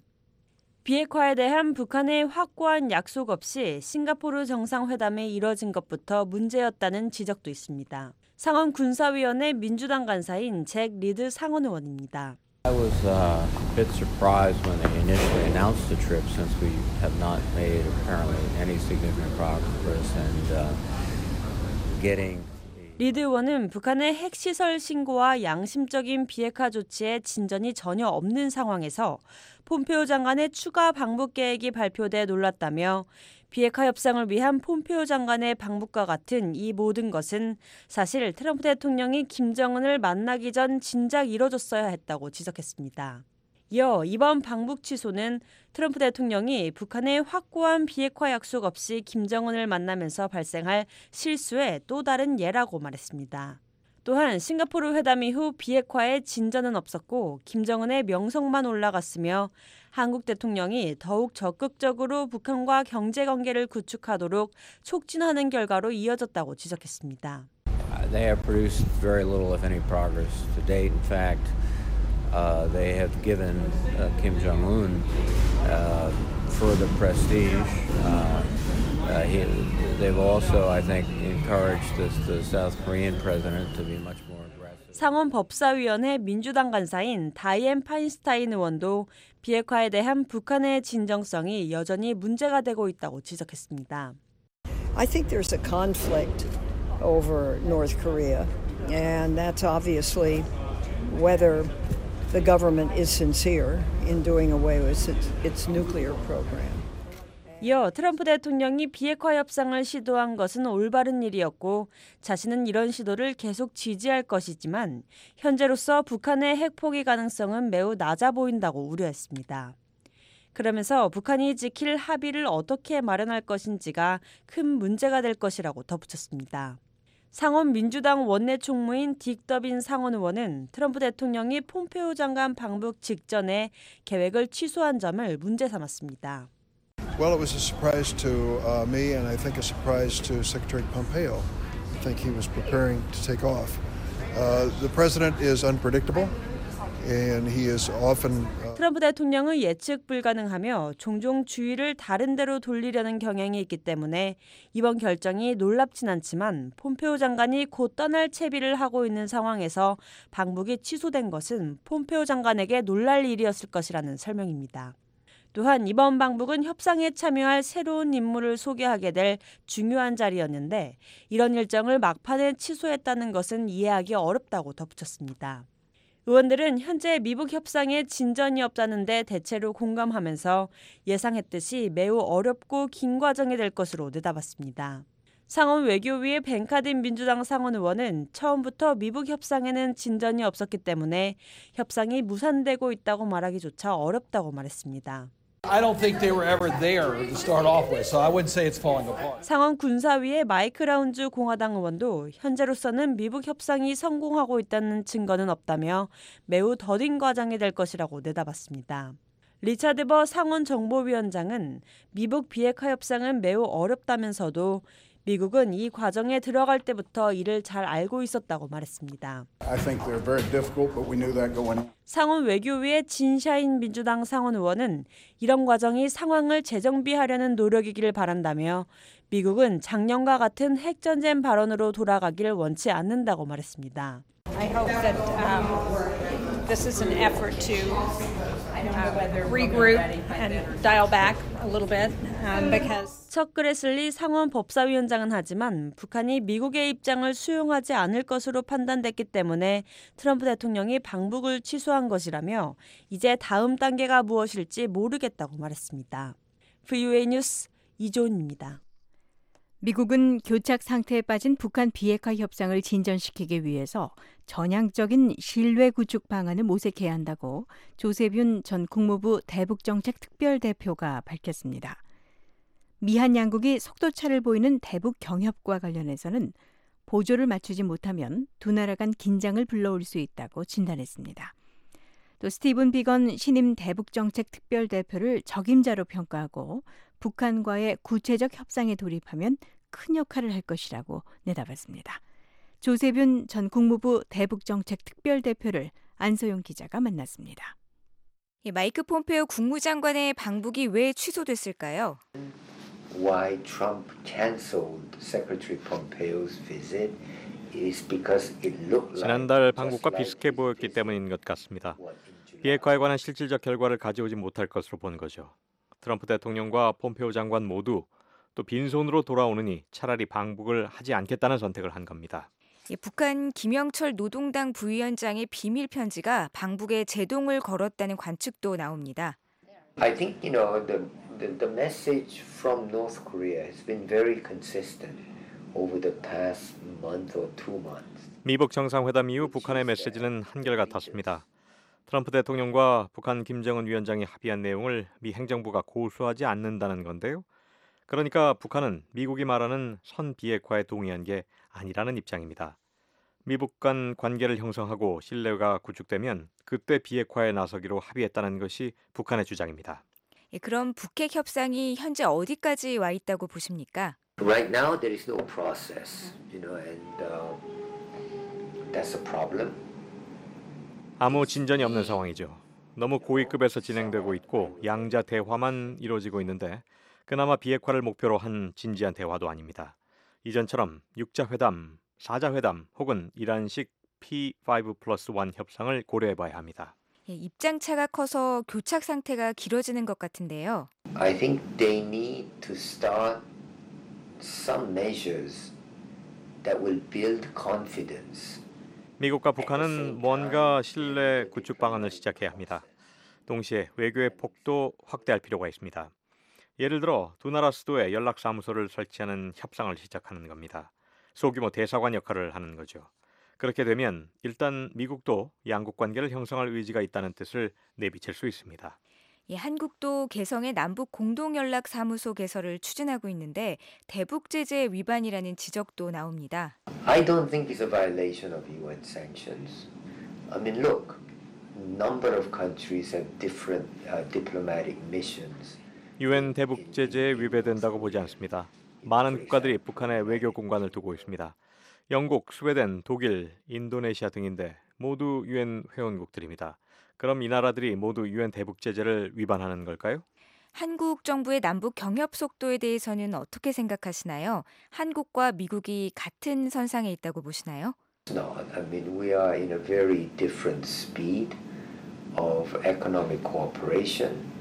비핵화에 대한 북한의 확고한 약속 없이 싱가포르 정상회담이 이뤄진 것부터 문제였다는 지적도 있습니다. 상원 군사위원회 민주당 간사인 잭 리드 상원 의원입니다. I was a bit surprised when they initially announced the trip since we have not made apparently any significant progress and getting 리드 의원은 북한의 핵시설 신고와 양심적인 비핵화 조치에 진전이 전혀 없는 상황에서 폼페오 장관의 추가 방북 계획이 발표돼 놀랐다며 비핵화 협상을 위한 폼페오 장관의 방북과 같은 이 모든 것은 사실 트럼프 대통령이 김정은을 만나기 전 진작 이뤄졌어야 했다고 지적했습니다. 이어 이번 방북 취소는 트럼프 대통령이 북한의 확고한 비핵화 약속 없이 김정은을 만나면서 발생할 실수의 또 다른 예라고 말했습니다. 또한 싱가포르 회담 이후 비핵화에 진전은 없었고 김정은의 명성만 올라갔으며 한국 대통령이 더욱 적극적으로 북한과 경제관계를 구축하도록 촉진하는 결과로 이어졌다고 지적했습니다. They have produced very little, if any, progress to date. In fact, they have given Kim Jong-un further prestige. They've also, I think, encouraged the South Korean president to be much more aggressive. 상원 법사위원회 민주당 간사인 다이앤 파인스타인 의원도 비핵화에 대한 북한의 진정성이 여전히 문제가 되고 있다고 지적했습니다. I think there's a conflict over North Korea, and that's obviously whether the government is sincere in doing away with its nuclear program. 이어 트럼프 대통령이 비핵화 협상을 시도한 것은 올바른 일이었고 자신은 이런 시도를 계속 지지할 것이지만 현재로서 북한의 핵 포기 가능성은 매우 낮아 보인다고 우려했습니다. 그러면서 북한이 지킬 합의를 어떻게 마련할 것인지가 큰 문제가 될 것이라고 덧붙였습니다. 상원 민주당 원내 총무인 딕 더빈 상원 의원은 트럼프 대통령이 폼페오 장관 방북 직전에 계획을 취소한 점을 문제 삼았습니다. Well, it was a surprise to me, and I think a surprise to Secretary Pompeo. I think he was preparing to take off. The president is unpredictable, and he is often. 트럼프 대통령은 예측 불가능하며 종종 주의를 다른 데로 돌리려는 경향이 있기 때문에 이번 결정이 놀랍진 않지만 폼페오 장관이 곧 떠날 채비를 하고 있는 상황에서 방북이 취소된 것은 폼페오 장관에게 놀랄 일이었을 것이라는 설명입니다. 또한 이번 방북은 협상에 참여할 새로운 인물을 소개하게 될 중요한 자리였는데 이런 일정을 막판에 취소했다는 것은 이해하기 어렵다고 덧붙였습니다. 의원들은 현재 미북 협상에 진전이 없다는데 대체로 공감하면서 예상했듯이 매우 어렵고 긴 과정이 될 것으로 내다봤습니다. 상원 외교위의 벤카딘 민주당 상원 의원은 처음부터 미북 협상에는 진전이 없었기 때문에 협상이 무산되고 있다고 말하기조차 어렵다고 말했습니다. I don't think they were ever there to start off with, so I wouldn't say it's falling apart. 상원 군사위의 마이크 라운즈 공화당 의원도 현재로서는 미북 협상이 성공하고 있다는 증거는 없다며 매우 더딘 과정이 될 것이라고 내다봤습니다. 리차드 버 상원 정보위원장은 미북 비핵화 협상은 매우 어렵다면서도 미국은 이 과정에 들어갈 때부터 이를 잘 알고 있었다고 말했습니다. I think they're very difficult, but we knew that going in. 상원 외교위의 진샤인 민주당 상원 의원은 이런 과정이 상황을 재정비하려는 노력이기를 바란다며 미국은 작년과 같은 핵전쟁 발언으로 돌아가길 원치 않는다고 말했습니다. I hope that this is an effort to regroup and dial back a little bit because 척 그레슬리 상원 법사위원장은 하지만 북한이 미국의 입장을 수용하지 않을 것으로 판단됐기 때문에 트럼프 대통령이 방북을 취소한 것이라며 이제 다음 단계가 무엇일지 모르겠다고 말했습니다. VOA 뉴스 이조은입니다. 미국은 교착 상태에 빠진 북한 비핵화 협상을 진전시키기 위해서 전향적인 신뢰 구축 방안을 모색해야 한다고 조세균 전 국무부 대북정책 특별대표가 밝혔습니다. 미한 양국이 속도차를 보이는 대북 경협과 관련해서는 보조를 맞추지 못하면 두 나라 간 긴장을 불러올 수 있다고 진단했습니다. 또 스티븐 비건 신임 대북정책 특별대표를 적임자로 평가하고 북한과의 구체적 협상에 돌입하면 큰 역할을 할 것이라고 내다봤습니다. 조세균 전 국무부 대북정책 특별대표를 안소영 기자가 만났습니다. 마이크 폼페오 국무장관의 방북이 왜 취소됐을까요? Why Trump canceled Secretary Pompeo's visit is because it looked like 지난달 방북과 비슷해 보였기 때문인 것 같습니다. 비핵화에 관한 실질적 결과를 가져오지 못할 것으로 본 거죠. 트럼프 대통령과 폼페오 장관 모두 또 빈손으로 돌아오느니 차라리 방북을 하지 않겠다는 선택을 한 겁니다. 북한 김영철 노동당 부위원장의 비밀 편지가 방북에 제동을 걸었다는 관측도 나옵니다. I think the message from North Korea has been very consistent over the past month or 2 months. 미북 정상회담 이후 북한의 메시지는 한결같았습니다. 트럼프 대통령과 북한 김정은 위원장이 합의한 내용을 미 행정부가 고수하지 않는다는 건데요. 그러니까 북한은 미국이 말하는 선 비핵화에 동의한 게 아니라는 입장입니다. 미북 간 관계를 형성하고 신뢰가 구축되면 그때 비핵화에 나서기로 합의했다는 것이 북한의 주장입니다. 그럼 북핵 협상이 현재 어디까지 와 있다고 보십니까? Right now there is no process, and that's a problem. 아무 진전이 없는 상황이죠. 너무 고위급에서 진행되고 있고 양자 대화만 이루어지고 있는데 그나마 비핵화를 목표로 한 진지한 대화도 아닙니다. 이전처럼 6자 회담, 4자 회담 혹은 이란식 P5+1 협상을 고려해봐야 합니다. 입장차가 커서 교착 상태가 길어지는 것 같은데요. I think they need to start some measures that will build confidence. 미국과 북한은 뭔가 신뢰 구축 방안을 시작해야 합니다. 동시에 외교의 폭도 확대할 필요가 있습니다. 예를 들어 두 나라 수도에 연락사무소를 설치하는 협상을 시작하는 겁니다. 소규모 대사관 역할을 하는 거죠. 그렇게 되면 일단 미국도 양국 관계를 형성할 의지가 있다는 뜻을 내비칠 수 있습니다. 한국도 개성의 남북 공동연락사무소 개설을 추진하고 있는데 대북 제재 위반이라는 지적도 나옵니다. I don't think it's a violation of UN sanctions. I mean, look, number of countries have different diplomatic missions. UN 대북 제재에 위배된다고 보지 않습니다. 많은 국가들이 북한에 외교 공간을 두고 있습니다. 영국, 스웨덴, 독일, 인도네시아 등인데 모두 UN 회원국들입니다. 그럼 이 나라들이 모두 UN 대북 제재를 위반하는 걸까요? 한국 정부의 남북 경협 속도에 대해서는 어떻게 생각하시나요? 한국과 미국이 같은 선상에 있다고 보시나요? No, I mean we are in a very different speed of economic cooperation.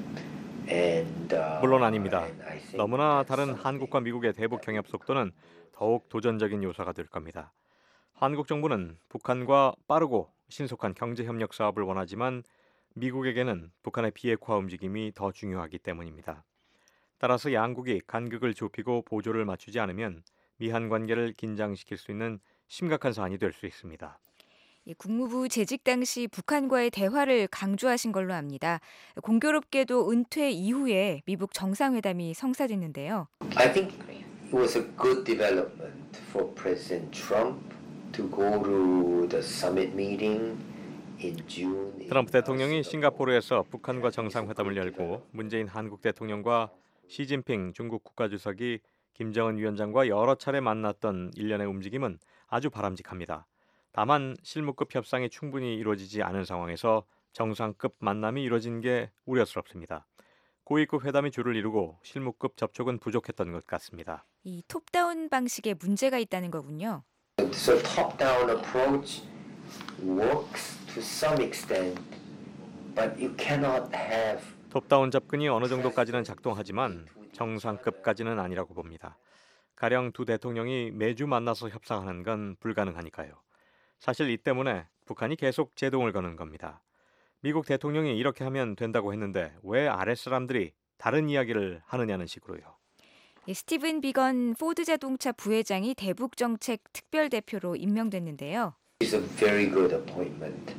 물론 아닙니다. 너무나 다른 한국과 미국의 대북 경협 속도는 더욱 도전적인 요소가 될 겁니다. 한국 정부는 북한과 빠르고 신속한 경제 협력 사업을 원하지만 미국에게는 북한의 비핵화 움직임이 더 중요하기 때문입니다. 따라서 양국이 간극을 좁히고 보조를 맞추지 않으면 미한 관계를 긴장시킬 수 있는 심각한 사안이 될 수 있습니다. 국무부 재직 당시 북한과의 대화를 강조하신 걸로 압니다. 공교롭게도 은퇴 이후에 미북 정상회담이 성사됐는데요. I think it was a good development for President Trump to go to the summit meeting in June. 트럼프 대통령이 싱가포르에서 북한과 정상회담을 열고 문재인 한국 대통령과 시진핑 중국 국가주석이 김정은 위원장과 여러 차례 만났던 일련의 움직임은 아주 바람직합니다. 다만 실무급 협상이 충분히 이루어지지 않은 상황에서 정상급 만남이 이루어진 게 우려스럽습니다. 고위급 회담이 주를 이루고 실무급 접촉은 부족했던 것 같습니다. 이 톱다운 방식에 문제가 있다는 거군요. So top-down approach works to some extent, But you cannot have 톱다운 접근이 어느 정도까지는 작동하지만 정상급까지는 아니라고 봅니다. 가령 두 대통령이 매주 만나서 협상하는 건 불가능하니까요. 사실 이 때문에 북한이 계속 제동을 거는 겁니다. 미국 대통령이 이렇게 하면 된다고 했는데 왜 아랫사람들이 다른 이야기를 하느냐는 식으로요. 스티븐 비건 포드 자동차 부회장이 대북 정책 특별 대표로 임명됐는데요. It's a very good appointment.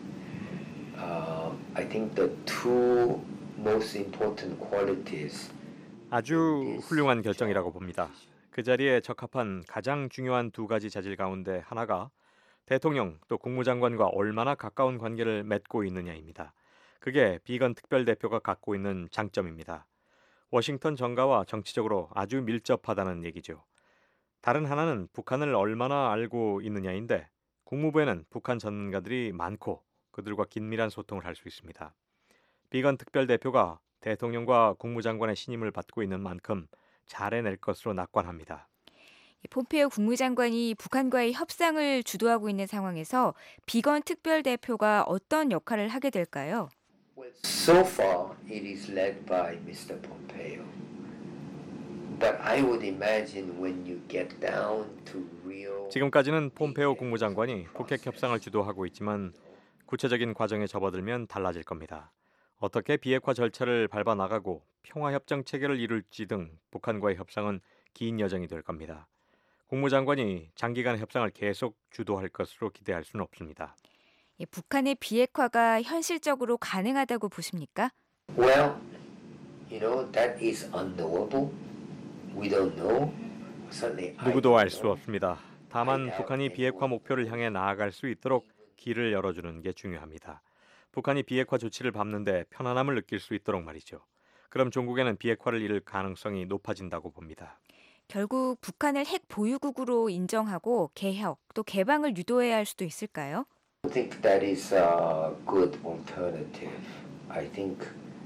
I think the two most important qualities. 아주 훌륭한 결정이라고 봅니다. 그 자리에 적합한 가장 중요한 두 가지 자질 가운데 하나가 대통령 또 국무장관과 얼마나 가까운 관계를 맺고 있느냐입니다. 그게 비건 특별대표가 갖고 있는 장점입니다. 워싱턴 정가와 정치적으로 아주 밀접하다는 얘기죠. 다른 하나는 북한을 얼마나 알고 있느냐인데 국무부에는 북한 전문가들이 많고 그들과 긴밀한 소통을 할 수 있습니다. 비건 특별대표가 대통령과 국무장관의 신임을 받고 있는 만큼 잘 해낼 것으로 낙관합니다. 폼페이오 국무장관이 북한과의 협상을 주도하고 있는 상황에서 비건 특별대표가 어떤 역할을 하게 될까요? So far, it is led by Mr. Pompeo. But I would imagine when you get down to real. 지금까지는 폼페이오 국무장관이 북핵 협상을 주도하고 있지만 구체적인 과정에 접어들면 달라질 겁니다. 어떻게 비핵화 절차를 밟아 나가고 평화협정 체결을 이룰지 등 북한과의 협상은 긴 여정이 될 겁니다. 국무장관이 장기간 협상을 계속 주도할 것으로 기대할 수는 없습니다. 북한의 비핵화가 현실적으로 가능하다고 보십니까? Well, that is unknowable. We don't know. 누구도 알 수 없습니다. 다만 북한이 비핵화 목표를 향해 나아갈 수 있도록 길을 열어주는 게 중요합니다. 북한이 비핵화 조치를 밟는데 편안함을 느낄 수 있도록 말이죠. 그럼 종국에는 비핵화를 이룰 가능성이 높아진다고 봅니다. 결국 북한을 핵 보유국으로 인정하고 개혁 또 개방을 유도해야 할 수도 있을까요? I think that is a good alternative. I think,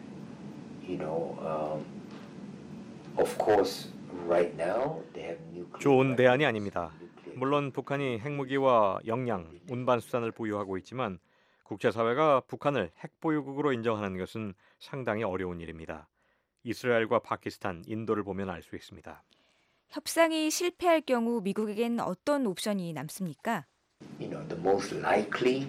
of course, right now they have nuclear. 좋은 대안이 아닙니다. 물론 북한이 핵무기와 역량, 운반 수단을 보유하고 있지만 국제사회가 북한을 핵보유국으로 인정하는 것은 상당히 어려운 일입니다. 이스라엘과 파키스탄, 인도를 보면 알 수 있습니다. 협상이 실패할 경우 미국에겐 어떤 옵션이 남습니까? The most likely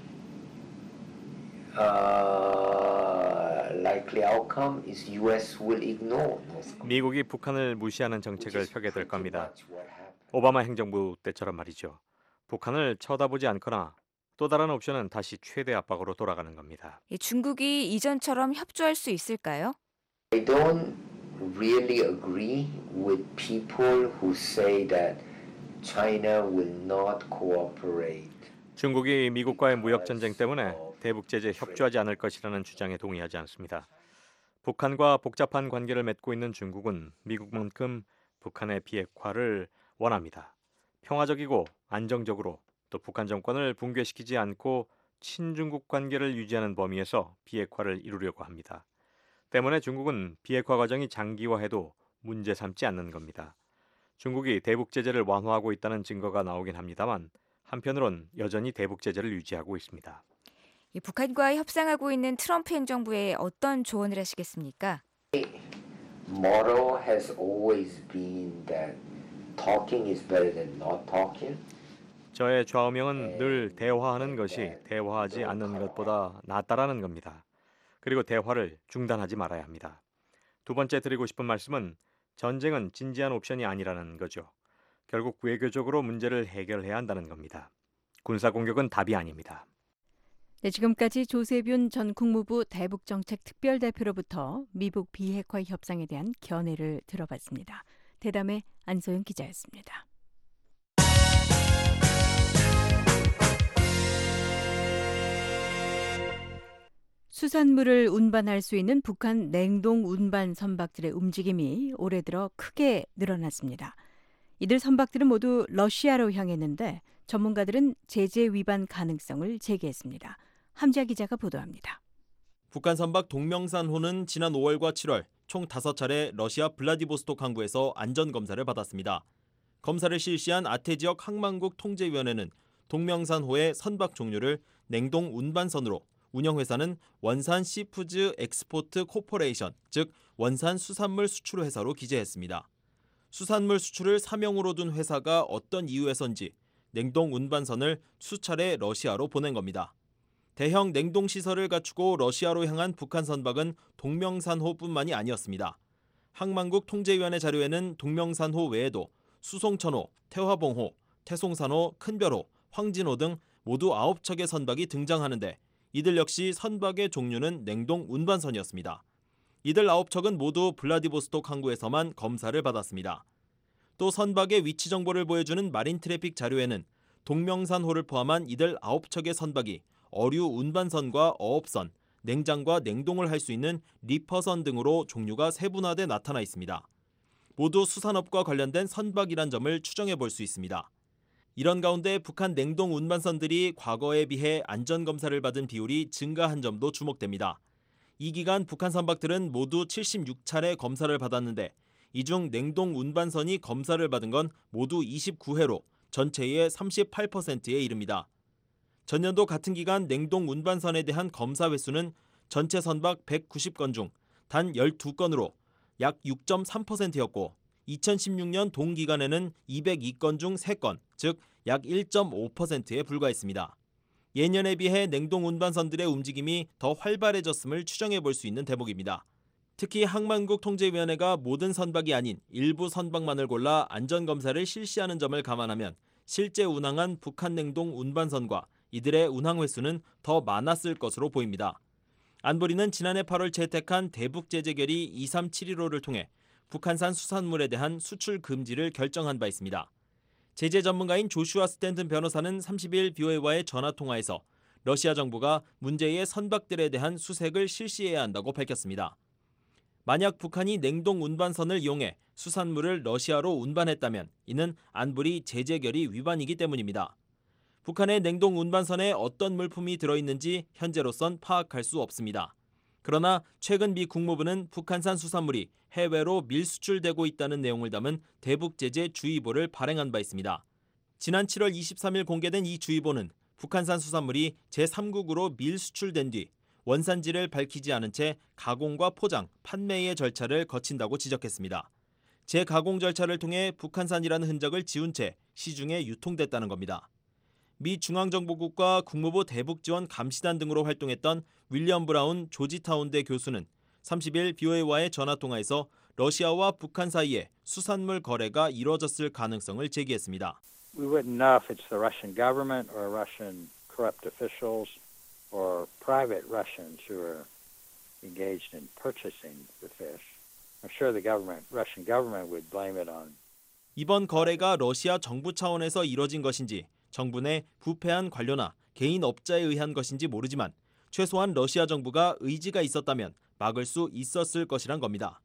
outcome is U.S. will ignore North Korea. 미국이 북한을 무시하는 정책을 펴게 될 겁니다. 오바마 행정부 때처럼 말이죠. 북한을 쳐다보지 않거나 또 다른 옵션은 다시 최대 압박으로 돌아가는 겁니다. 중국이 이전처럼 협조할 수 있을까요? I don't really agree with people who say that China will not cooperate. 중국이 미국과의 무역 전쟁 때문에 대북 제재에 협조하지 않을 것이라는 주장에 동의하지 않습니다. 북한과 복잡한 관계를 맺고 있는 중국은 미국만큼 북한의 비핵화를 원합니다. 평화적이고 안정적으로 또 북한 정권을 붕괴시키지 않고 친중국 관계를 유지하는 범위에서 비핵화를 이루려고 합니다. 때문에 중국은 비핵화 과정이 장기화해도 문제 삼지 않는 겁니다. 중국이 대북 제재를 완화하고 있다는 증거가 나오긴 합니다만 한편으론 여전히 대북 제재를 유지하고 있습니다. 북한과 협상하고 있는 트럼프 행정부에 어떤 조언을 하시겠습니까? Motto has always been that talking is better than not talking. 저의 좌우명은 늘 대화하는 것이 대화하지 않는 것보다 낫다라는 겁니다. 그리고 대화를 중단하지 말아야 합니다. 두 번째 드리고 싶은 말씀은 전쟁은 진지한 옵션이 아니라는 거죠. 결국 외교적으로 문제를 해결해야 한다는 겁니다. 군사공격은 답이 아닙니다. 네, 지금까지 조세균 전 국무부 대북정책 특별대표로부터 미국 비핵화 협상에 대한 견해를 들어봤습니다. 대담의 안소영 기자였습니다. 수산물을 운반할 수 있는 북한 냉동 운반 선박들의 움직임이 올해 들어 크게 늘어났습니다. 이들 선박들은 모두 러시아로 향했는데 전문가들은 제재 위반 가능성을 제기했습니다. 함지아 기자가 보도합니다. 북한 선박 동명산호는 지난 5월과 7월 총 5차례 러시아 블라디보스톡 항구에서 안전검사를 받았습니다. 검사를 실시한 아태 지역 항만국 통제위원회는 동명산호의 선박 종류를 냉동 운반선으로 운영회사는 원산 시푸즈 엑스포트 코퍼레이션, 즉 원산 수산물 수출 회사로 기재했습니다. 수산물 수출을 사명으로 둔 회사가 어떤 이유에선지 냉동 운반선을 수차례 러시아로 보낸 겁니다. 대형 냉동시설을 갖추고 러시아로 향한 북한 선박은 동명산호뿐만이 아니었습니다. 항만국 통제위원회 자료에는 동명산호 외에도 수송천호, 태화봉호, 태송산호, 큰별호, 황진호 등 모두 9척의 선박이 등장하는데 이들 역시 선박의 종류는 냉동 운반선이었습니다. 이들 9척은 모두 블라디보스톡 항구에서만 검사를 받았습니다. 또 선박의 위치 정보를 보여주는 마린 트래픽 자료에는 동명산호를 포함한 이들 9척의 선박이 어류 운반선과 어업선, 냉장과 냉동을 할 수 있는 리퍼선 등으로 종류가 세분화돼 나타나 있습니다. 모두 수산업과 관련된 선박이란 점을 추정해 볼 수 있습니다. 이런 가운데 북한 냉동 운반선들이 과거에 비해 안전검사를 받은 비율이 증가한 점도 주목됩니다. 이 기간 북한 선박들은 모두 76차례 검사를 받았는데 이 중 냉동 운반선이 검사를 받은 건 모두 29회로 전체의 38%에 이릅니다. 전년도 같은 기간 냉동 운반선에 대한 검사 횟수는 전체 선박 190건 중 단 12건으로 약 6.3%였고 2016년 동기간에는 202건 중 3건, 즉 약 1.5%에 불과했습니다. 예년에 비해 냉동 운반선들의 움직임이 더 활발해졌음을 추정해 볼 수 있는 대목입니다. 특히 항만국 통제위원회가 모든 선박이 아닌 일부 선박만을 골라 안전검사를 실시하는 점을 감안하면 실제 운항한 북한 냉동 운반선과 이들의 운항 횟수는 더 많았을 것으로 보입니다. 안보리는 지난해 8월 채택한 대북 제재 결의 23715를 통해 북한산 수산물에 대한 수출 금지를 결정한 바 있습니다. 제재 전문가인 조슈아 스탠튼 변호사는 30일 BOA와의 전화통화에서 러시아 정부가 문제의 선박들에 대한 수색을 실시해야 한다고 밝혔습니다. 만약 북한이 냉동 운반선을 이용해 수산물을 러시아로 운반했다면 이는 안보리 제재 결의 위반이기 때문입니다. 북한의 냉동 운반선에 어떤 물품이 들어있는지 현재로선 파악할 수 없습니다. 그러나 최근 미 국무부는 북한산 수산물이 해외로 밀수출되고 있다는 내용을 담은 대북 제재 주의보를 발행한 바 있습니다. 지난 7월 23일 공개된 이 주의보는 북한산 수산물이 제3국으로 밀수출된 뒤 원산지를 밝히지 않은 채 가공과 포장, 판매의 절차를 거친다고 지적했습니다. 재가공 절차를 통해 북한산이라는 흔적을 지운 채 시중에 유통됐다는 겁니다. 미 중앙정보국과 국무부 대북지원 감시단 등으로 활동했던 윌리엄 브라운 조지타운대 교수는 30일 BOA와의 전화통화에서 러시아와 북한 사이에 수산물 거래가 이뤄졌을 가능성을 제기했습니다. We wouldn't know if it's the Russian government or Russian corrupt officials or private Russians who are engaged in purchasing the fish. I'm sure the Russian government would blame it on. 이번 거래가 러시아 정부 차원에서 이뤄진 것인지 정부 내 부패한 관료나 개인 업자에 의한 것인지 모르지만 최소한 러시아 정부가 의지가 있었다면 막을 수 있었을 것이란 겁니다.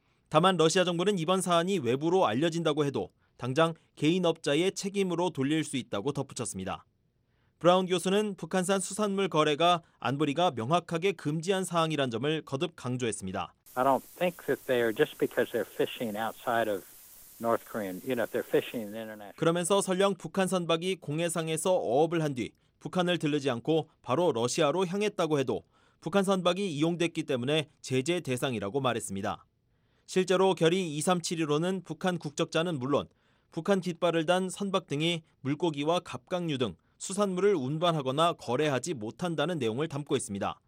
다만 러시아 정부는 이번 사안이 외부로 알려진다고 해도 당장 개인 업자의 책임으로 돌릴 수 있다고 덧붙였습니다. 브라운 교수는 북한산 수산물 거래가 안보리가 명확하게 금지한 사항이란 점을 거듭 강조했습니다. I don't think that they are just because they're fishing outside of North Korean, if they're fishing in international. 그러면서 설령 북한 선박이 공해상에서 어업을 한 뒤 북한을 들르지 않고 바로 러시아로 향했다고 해도 북한 선박이 이용됐기 때문에 제재 대상이라고 말했습니다. 실제로 결의 23715는 북한 국적자는 물론 북한 깃발을 단 선박 등이 물고기와 갑각류 등 수산물을 운반하거나 거래하지 못한다는 내용을 담고 있습니다.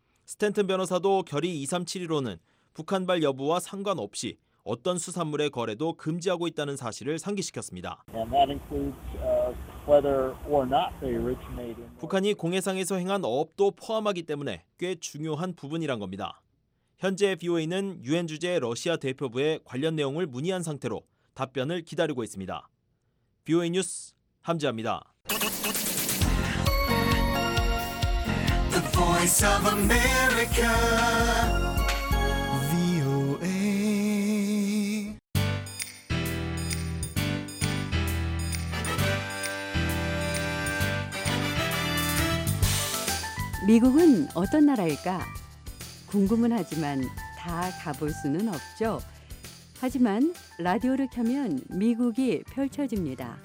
스탠튼 변호사도 결의 23715는 북한발 여부와 상관없이 어떤 수산물의 거래도 금지하고 있다는 사실을 상기시켰습니다. 북한이 공해상에서 행한 어업도 포함하기 때문에 꽤 중요한 부분이란 겁니다. 현재 BOA는 유엔 주재 러시아 대표부에 관련 내용을 문의한 상태로 답변을 기다리고 있습니다. BOA 뉴스 함지아입니다. The Voice of America. 미국은 어떤 나라일까? 궁금은 하지만 다 가볼 수는 없죠. 하지만 라디오를 켜면 미국이 펼쳐집니다.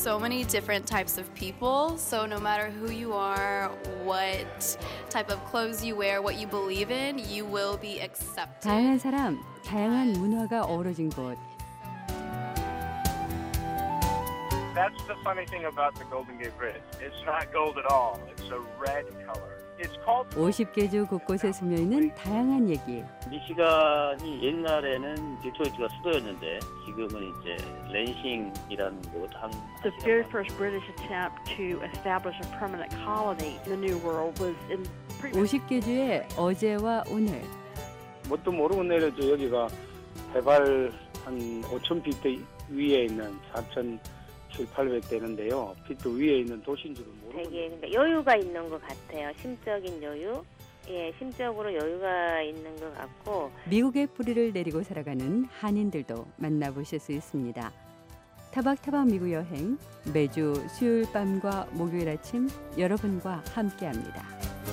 so many different types of people, so no matter who you are, what type of clothes you wear, what you believe in, you will be accepted. 다양한 사람, 다양한 문화가 어우러진 곳. That's the funny thing about the Golden Gate Bridge. It's not gold at all. It's a red color. It's called 50개 주 곳곳에 스며있는 다양한 얘기. 미시간이 옛날에는 디트로이트가 수도였는데 지금은 이제 랜싱이라는 곳 한. The very first British attempt to establish a permanent colony in the New World was in 50개 주의 어제와 오늘. 뭣도 모르고 내려져 여기가 해발 한 5,000피트 위에 있는 4,700~800 되는데요. 피트 위에 있는 도시인 줄은 모르고. 되게 그러니까 여유가 있는 것 같아요. 심적인 여유. 예, 심적으로 여유가 있는 것 같고. 미국의 뿌리를 내리고 살아가는 한인들도 만나보실 수 있습니다. 타박타박 미국 여행 매주 수요일 밤과 목요일 아침 여러분과 함께합니다.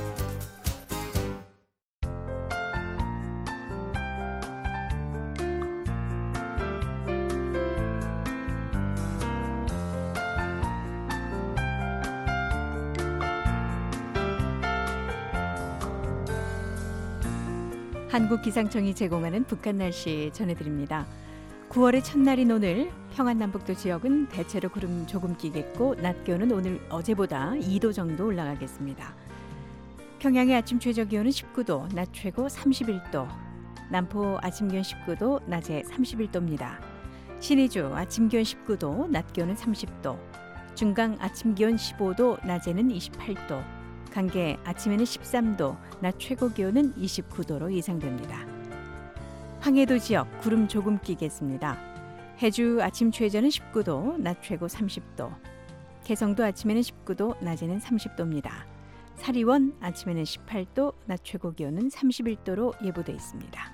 한국기상청이 제공하는 북한 날씨 전해드립니다. 9월의 첫날인 오늘 평안남북도 지역은 대체로 구름 조금 끼겠고 낮 기온은 오늘 어제보다 2도 정도 올라가겠습니다. 평양의 아침 최저 기온은 19도, 낮 최고 31도, 남포 아침 기온 19도, 낮에 31도입니다. 신의주 아침 기온 19도, 낮 기온은 30도, 중강 아침 기온 15도, 낮에는 28도, 강계 아침에는 13도, 낮 최고 기온은 29도로 예상됩니다. 황해도 지역 구름 조금 끼겠습니다. 해주 아침 최저는 19도, 낮 최고 30도, 개성도 아침에는 19도, 낮에는 30도입니다. 사리원 아침에는 18도, 낮 최고 기온은 31도로 예보돼 있습니다.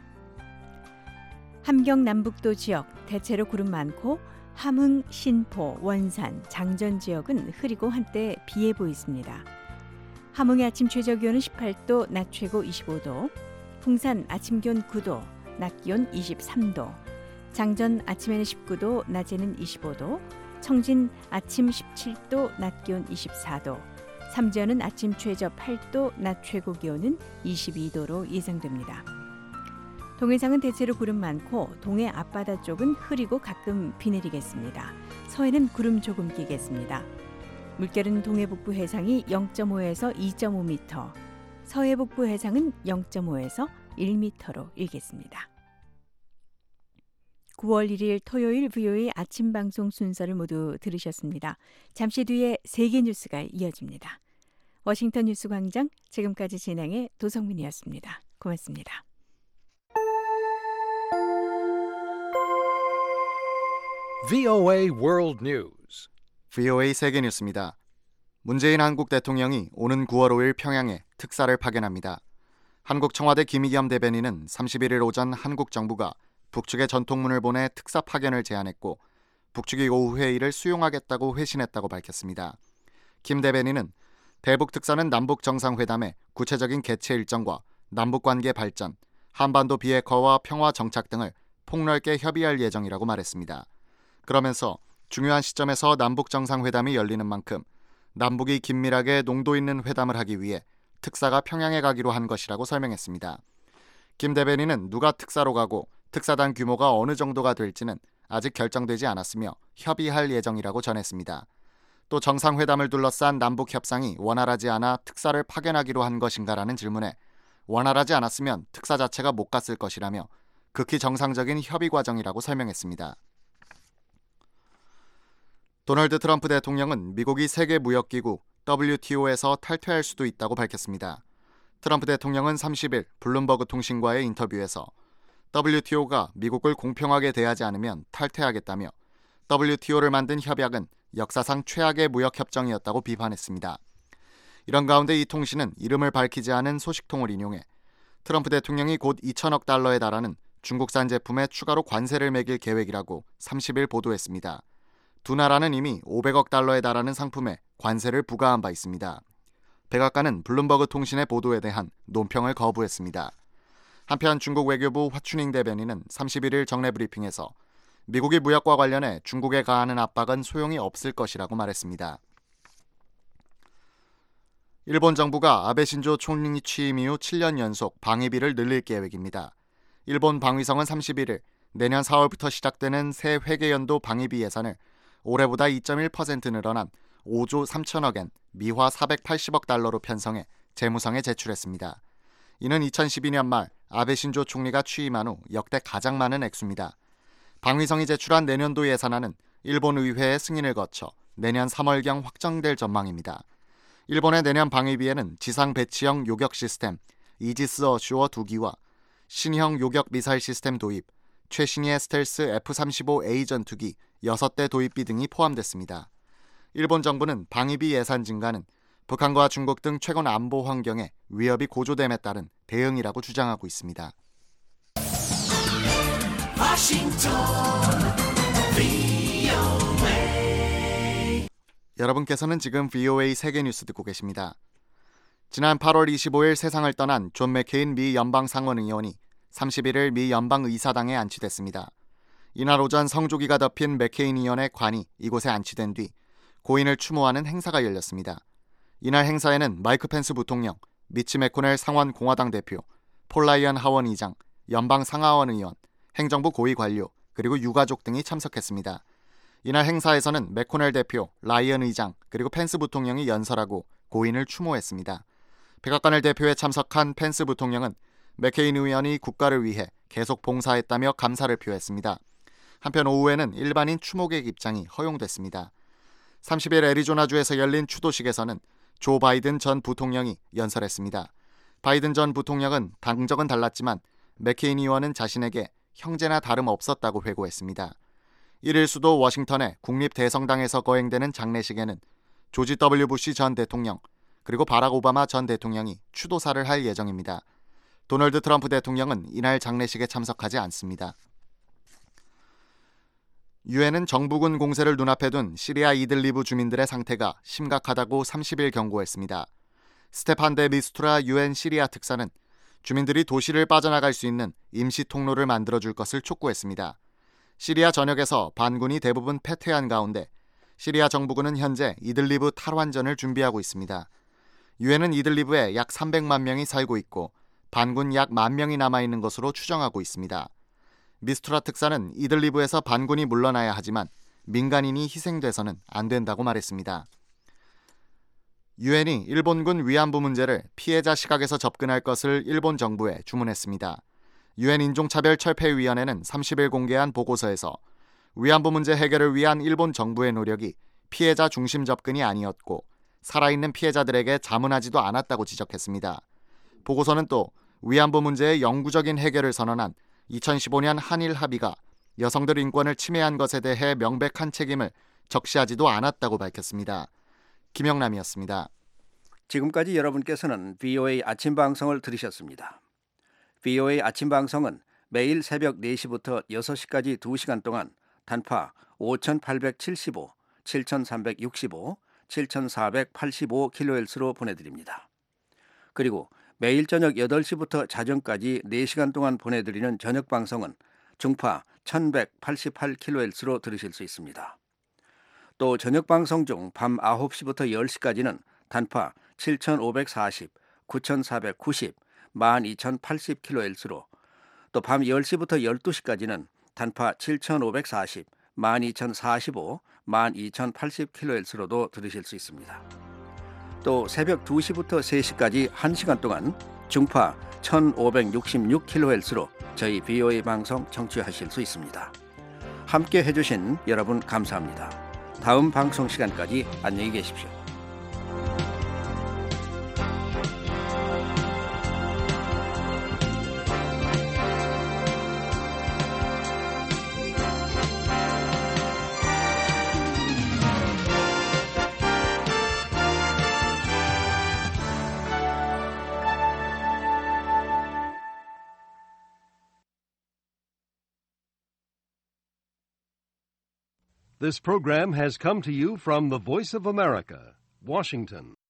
함경 남북도 지역 대체로 구름 많고 함흥, 신포, 원산, 장전 지역은 흐리고 한때 비 예보 있습니다. 함흥의 아침 최저 기온은 18도, 낮 최고 25도, 풍산 아침 기온 9도, 낮 기온 23도, 장전 아침에는 19도, 낮에는 25도, 청진 아침 17도, 낮 기온 24도, 삼지연은 아침 최저 8도, 낮 최고 기온은 22도로 예상됩니다. 동해상은 대체로 구름 많고 동해 앞바다 쪽은 흐리고 가끔 비 내리겠습니다. 서해는 구름 조금 끼겠습니다. 물결은 동해 북부 해상이 0.5에서 2.5m, 서해 북부 해상은 0.5에서 1m로 일겠습니다. 9월 1일 토요일 VOA 아침 방송 순서를 모두 들으셨습니다. 잠시 뒤에 세계 뉴스가 이어집니다. 워싱턴 뉴스 광장 지금까지 진행의 도성민이었습니다. 고맙습니다. VOA World News. VOA 세계 뉴스입니다. 문재인 한국 대통령이 오는 9월 5일 평양에 특사를 파견합니다. 한국 청와대 김의겸 대변인은 31일 오전 한국 정부가 북측에 전통문을 보내 특사 파견을 제안했고 북측이 오후 회의를 수용하겠다고 회신했다고 밝혔습니다. 김 대변인은 대북 특사는 남북 정상회담의 구체적인 개최 일정과 남북관계 발전, 한반도 비핵화와 평화 정착 등을 폭넓게 협의할 예정이라고 말했습니다. 그러면서 중요한 시점에서 남북 정상회담이 열리는 만큼 남북이 긴밀하게 농도 있는 회담을 하기 위해 특사가 평양에 가기로 한 것이라고 설명했습니다. 김 대변인은 누가 특사로 가고 특사단 규모가 어느 정도가 될지는 아직 결정되지 않았으며 협의할 예정이라고 전했습니다. 또 정상회담을 둘러싼 남북 협상이 원활하지 않아 특사를 파견하기로 한 것인가라는 질문에 원활하지 않았으면 특사 자체가 못 갔을 것이라며 극히 정상적인 협의 과정이라고 설명했습니다. 도널드 트럼프 대통령은 미국이 세계무역기구 WTO에서 탈퇴할 수도 있다고 밝혔습니다. 트럼프 대통령은 30일 블룸버그 통신과의 인터뷰에서 WTO가 미국을 공평하게 대하지 않으면 탈퇴하겠다며 WTO를 만든 협약은 역사상 최악의 무역협정이었다고 비판했습니다. 이런 가운데 이 통신은 이름을 밝히지 않은 소식통을 인용해 트럼프 대통령이 곧 2천억 달러에 달하는 중국산 제품에 추가로 관세를 매길 계획이라고 30일 보도했습니다. 두 나라는 이미 500억 달러에 달하는 상품에 관세를 부과한 바 있습니다. 백악관은 블룸버그 통신의 보도에 대한 논평을 거부했습니다. 한편 중국 외교부 화춘잉 대변인은 31일 정례 브리핑에서 미국이 무역과 관련해 중국에 가하는 압박은 소용이 없을 것이라고 말했습니다. 일본 정부가 아베 신조 총리 취임 이후 7년 연속 방위비를 늘릴 계획입니다. 일본 방위성은 31일 내년 4월부터 시작되는 새 회계연도 방위비 예산을 올해보다 2.1% 늘어난 5조 3천억 엔, 미화 480억 달러로 편성해 재무성에 제출했습니다. 이는 2012년 말 아베 신조 총리가 취임한 후 역대 가장 많은 액수입니다. 방위성이 제출한 내년도 예산안은 일본 의회의 승인을 거쳐 내년 3월경 확정될 전망입니다. 일본의 내년 방위비에는 지상 배치형 요격 시스템 이지스 어슈어 2기와 신형 요격 미사일 시스템 도입, 최신의 스텔스 F-35A 전투기 6대 도입비 등이 포함됐습니다. 일본 정부는 방위비 예산 증가는 북한과 중국 등 최근 안보 환경에 위협이 고조됨에 따른 대응이라고 주장하고 있습니다. 여러분께서는 지금 VOA 세계뉴스 듣고 계십니다. 지난 8월 25일 세상을 떠난 존 맥케인 미 연방 상원의원이 31일 미 연방 의사당에 안치됐습니다. 이날 오전 성조기가 덮인 맥케인 의원의 관이 이곳에 안치된 뒤 고인을 추모하는 행사가 열렸습니다. 이날 행사에는 마이크 펜스 부통령, 미치 매코넬 상원 공화당 대표, 폴 라이언 하원 의장, 연방 상하원 의원, 행정부 고위 관료, 그리고 유가족 등이 참석했습니다. 이날 행사에서는 매코넬 대표, 라이언 의장, 그리고 펜스 부통령이 연설하고 고인을 추모했습니다. 백악관을 대표해 참석한 펜스 부통령은 맥케인 의원이 국가를 위해 계속 봉사했다며 감사를 표했습니다. 한편 오후에는 일반인 추모객 입장이 허용됐습니다. 30일 애리조나주에서 열린 추도식에서는 조 바이든 전 부통령이 연설했습니다. 바이든 전 부통령은 당적은 달랐지만 맥케인 의원은 자신에게 형제나 다름없었다고 회고했습니다. 1일 수도 워싱턴의 국립대성당에서 거행되는 장례식에는 조지 W. 부시 전 대통령 그리고 바락 오바마 전 대통령이 추도사를 할 예정입니다. 도널드 트럼프 대통령은 이날 장례식에 참석하지 않습니다. 유엔은 정부군 공세를 눈앞에 둔 시리아 이들리브 주민들의 상태가 심각하다고 30일 경고했습니다. 스테판 데 미스투라 유엔 시리아 특사는 주민들이 도시를 빠져나갈 수 있는 임시 통로를 만들어줄 것을 촉구했습니다. 시리아 전역에서 반군이 대부분 패퇴한 가운데 시리아 정부군은 현재 이들리브 탈환전을 준비하고 있습니다. 유엔은 이들리브에 약 300만 명이 살고 있고 반군 약 1만 명이 남아있는 것으로 추정하고 있습니다. 미스투라 특사는 이들리브에서 반군이 물러나야 하지만 민간인이 희생돼서는 안 된다고 말했습니다. 유엔이 일본군 위안부 문제를 피해자 시각에서 접근할 것을 일본 정부에 주문했습니다. 유엔 인종차별철폐위원회는 30일 공개한 보고서에서 위안부 문제 해결을 위한 일본 정부의 노력이 피해자 중심 접근이 아니었고 살아있는 피해자들에게 자문하지도 않았다고 지적했습니다. 보고서는 또 위안부 문제의 영구적인 해결을 선언한 2015년 한일 합의가 여성들 인권을 침해한 것에 대해 명백한 책임을 적시하지도 않았다고 밝혔습니다. 김영남이었습니다. 지금까지 여러분께서는 VOA 아침 방송을 들으셨습니다. VOA 아침 방송은 매일 새벽 4시부터 6시까지 2시간 동안 단파 5875, 7365, 7485kHz로 보내드립니다. 그리고 매일 저녁 8시부터 자정까지 4시간 동안 보내드리는 저녁 방송은 중파 1188kHz로 들으실 수 있습니다. 또 저녁 방송 중 밤 9시부터 10시까지는 단파 7540, 9490, 12080kHz로 또 밤 10시부터 12시까지는 단파 7540, 12045, 12080kHz로도 들으실 수 있습니다. 또 새벽 2시부터 3시까지 1시간 동안 중파 1566kHz로 저희 VOA 방송 청취하실 수 있습니다. 함께 해주신 여러분 감사합니다. 다음 방송 시간까지 안녕히 계십시오. This program has come to you from the Voice of America, Washington.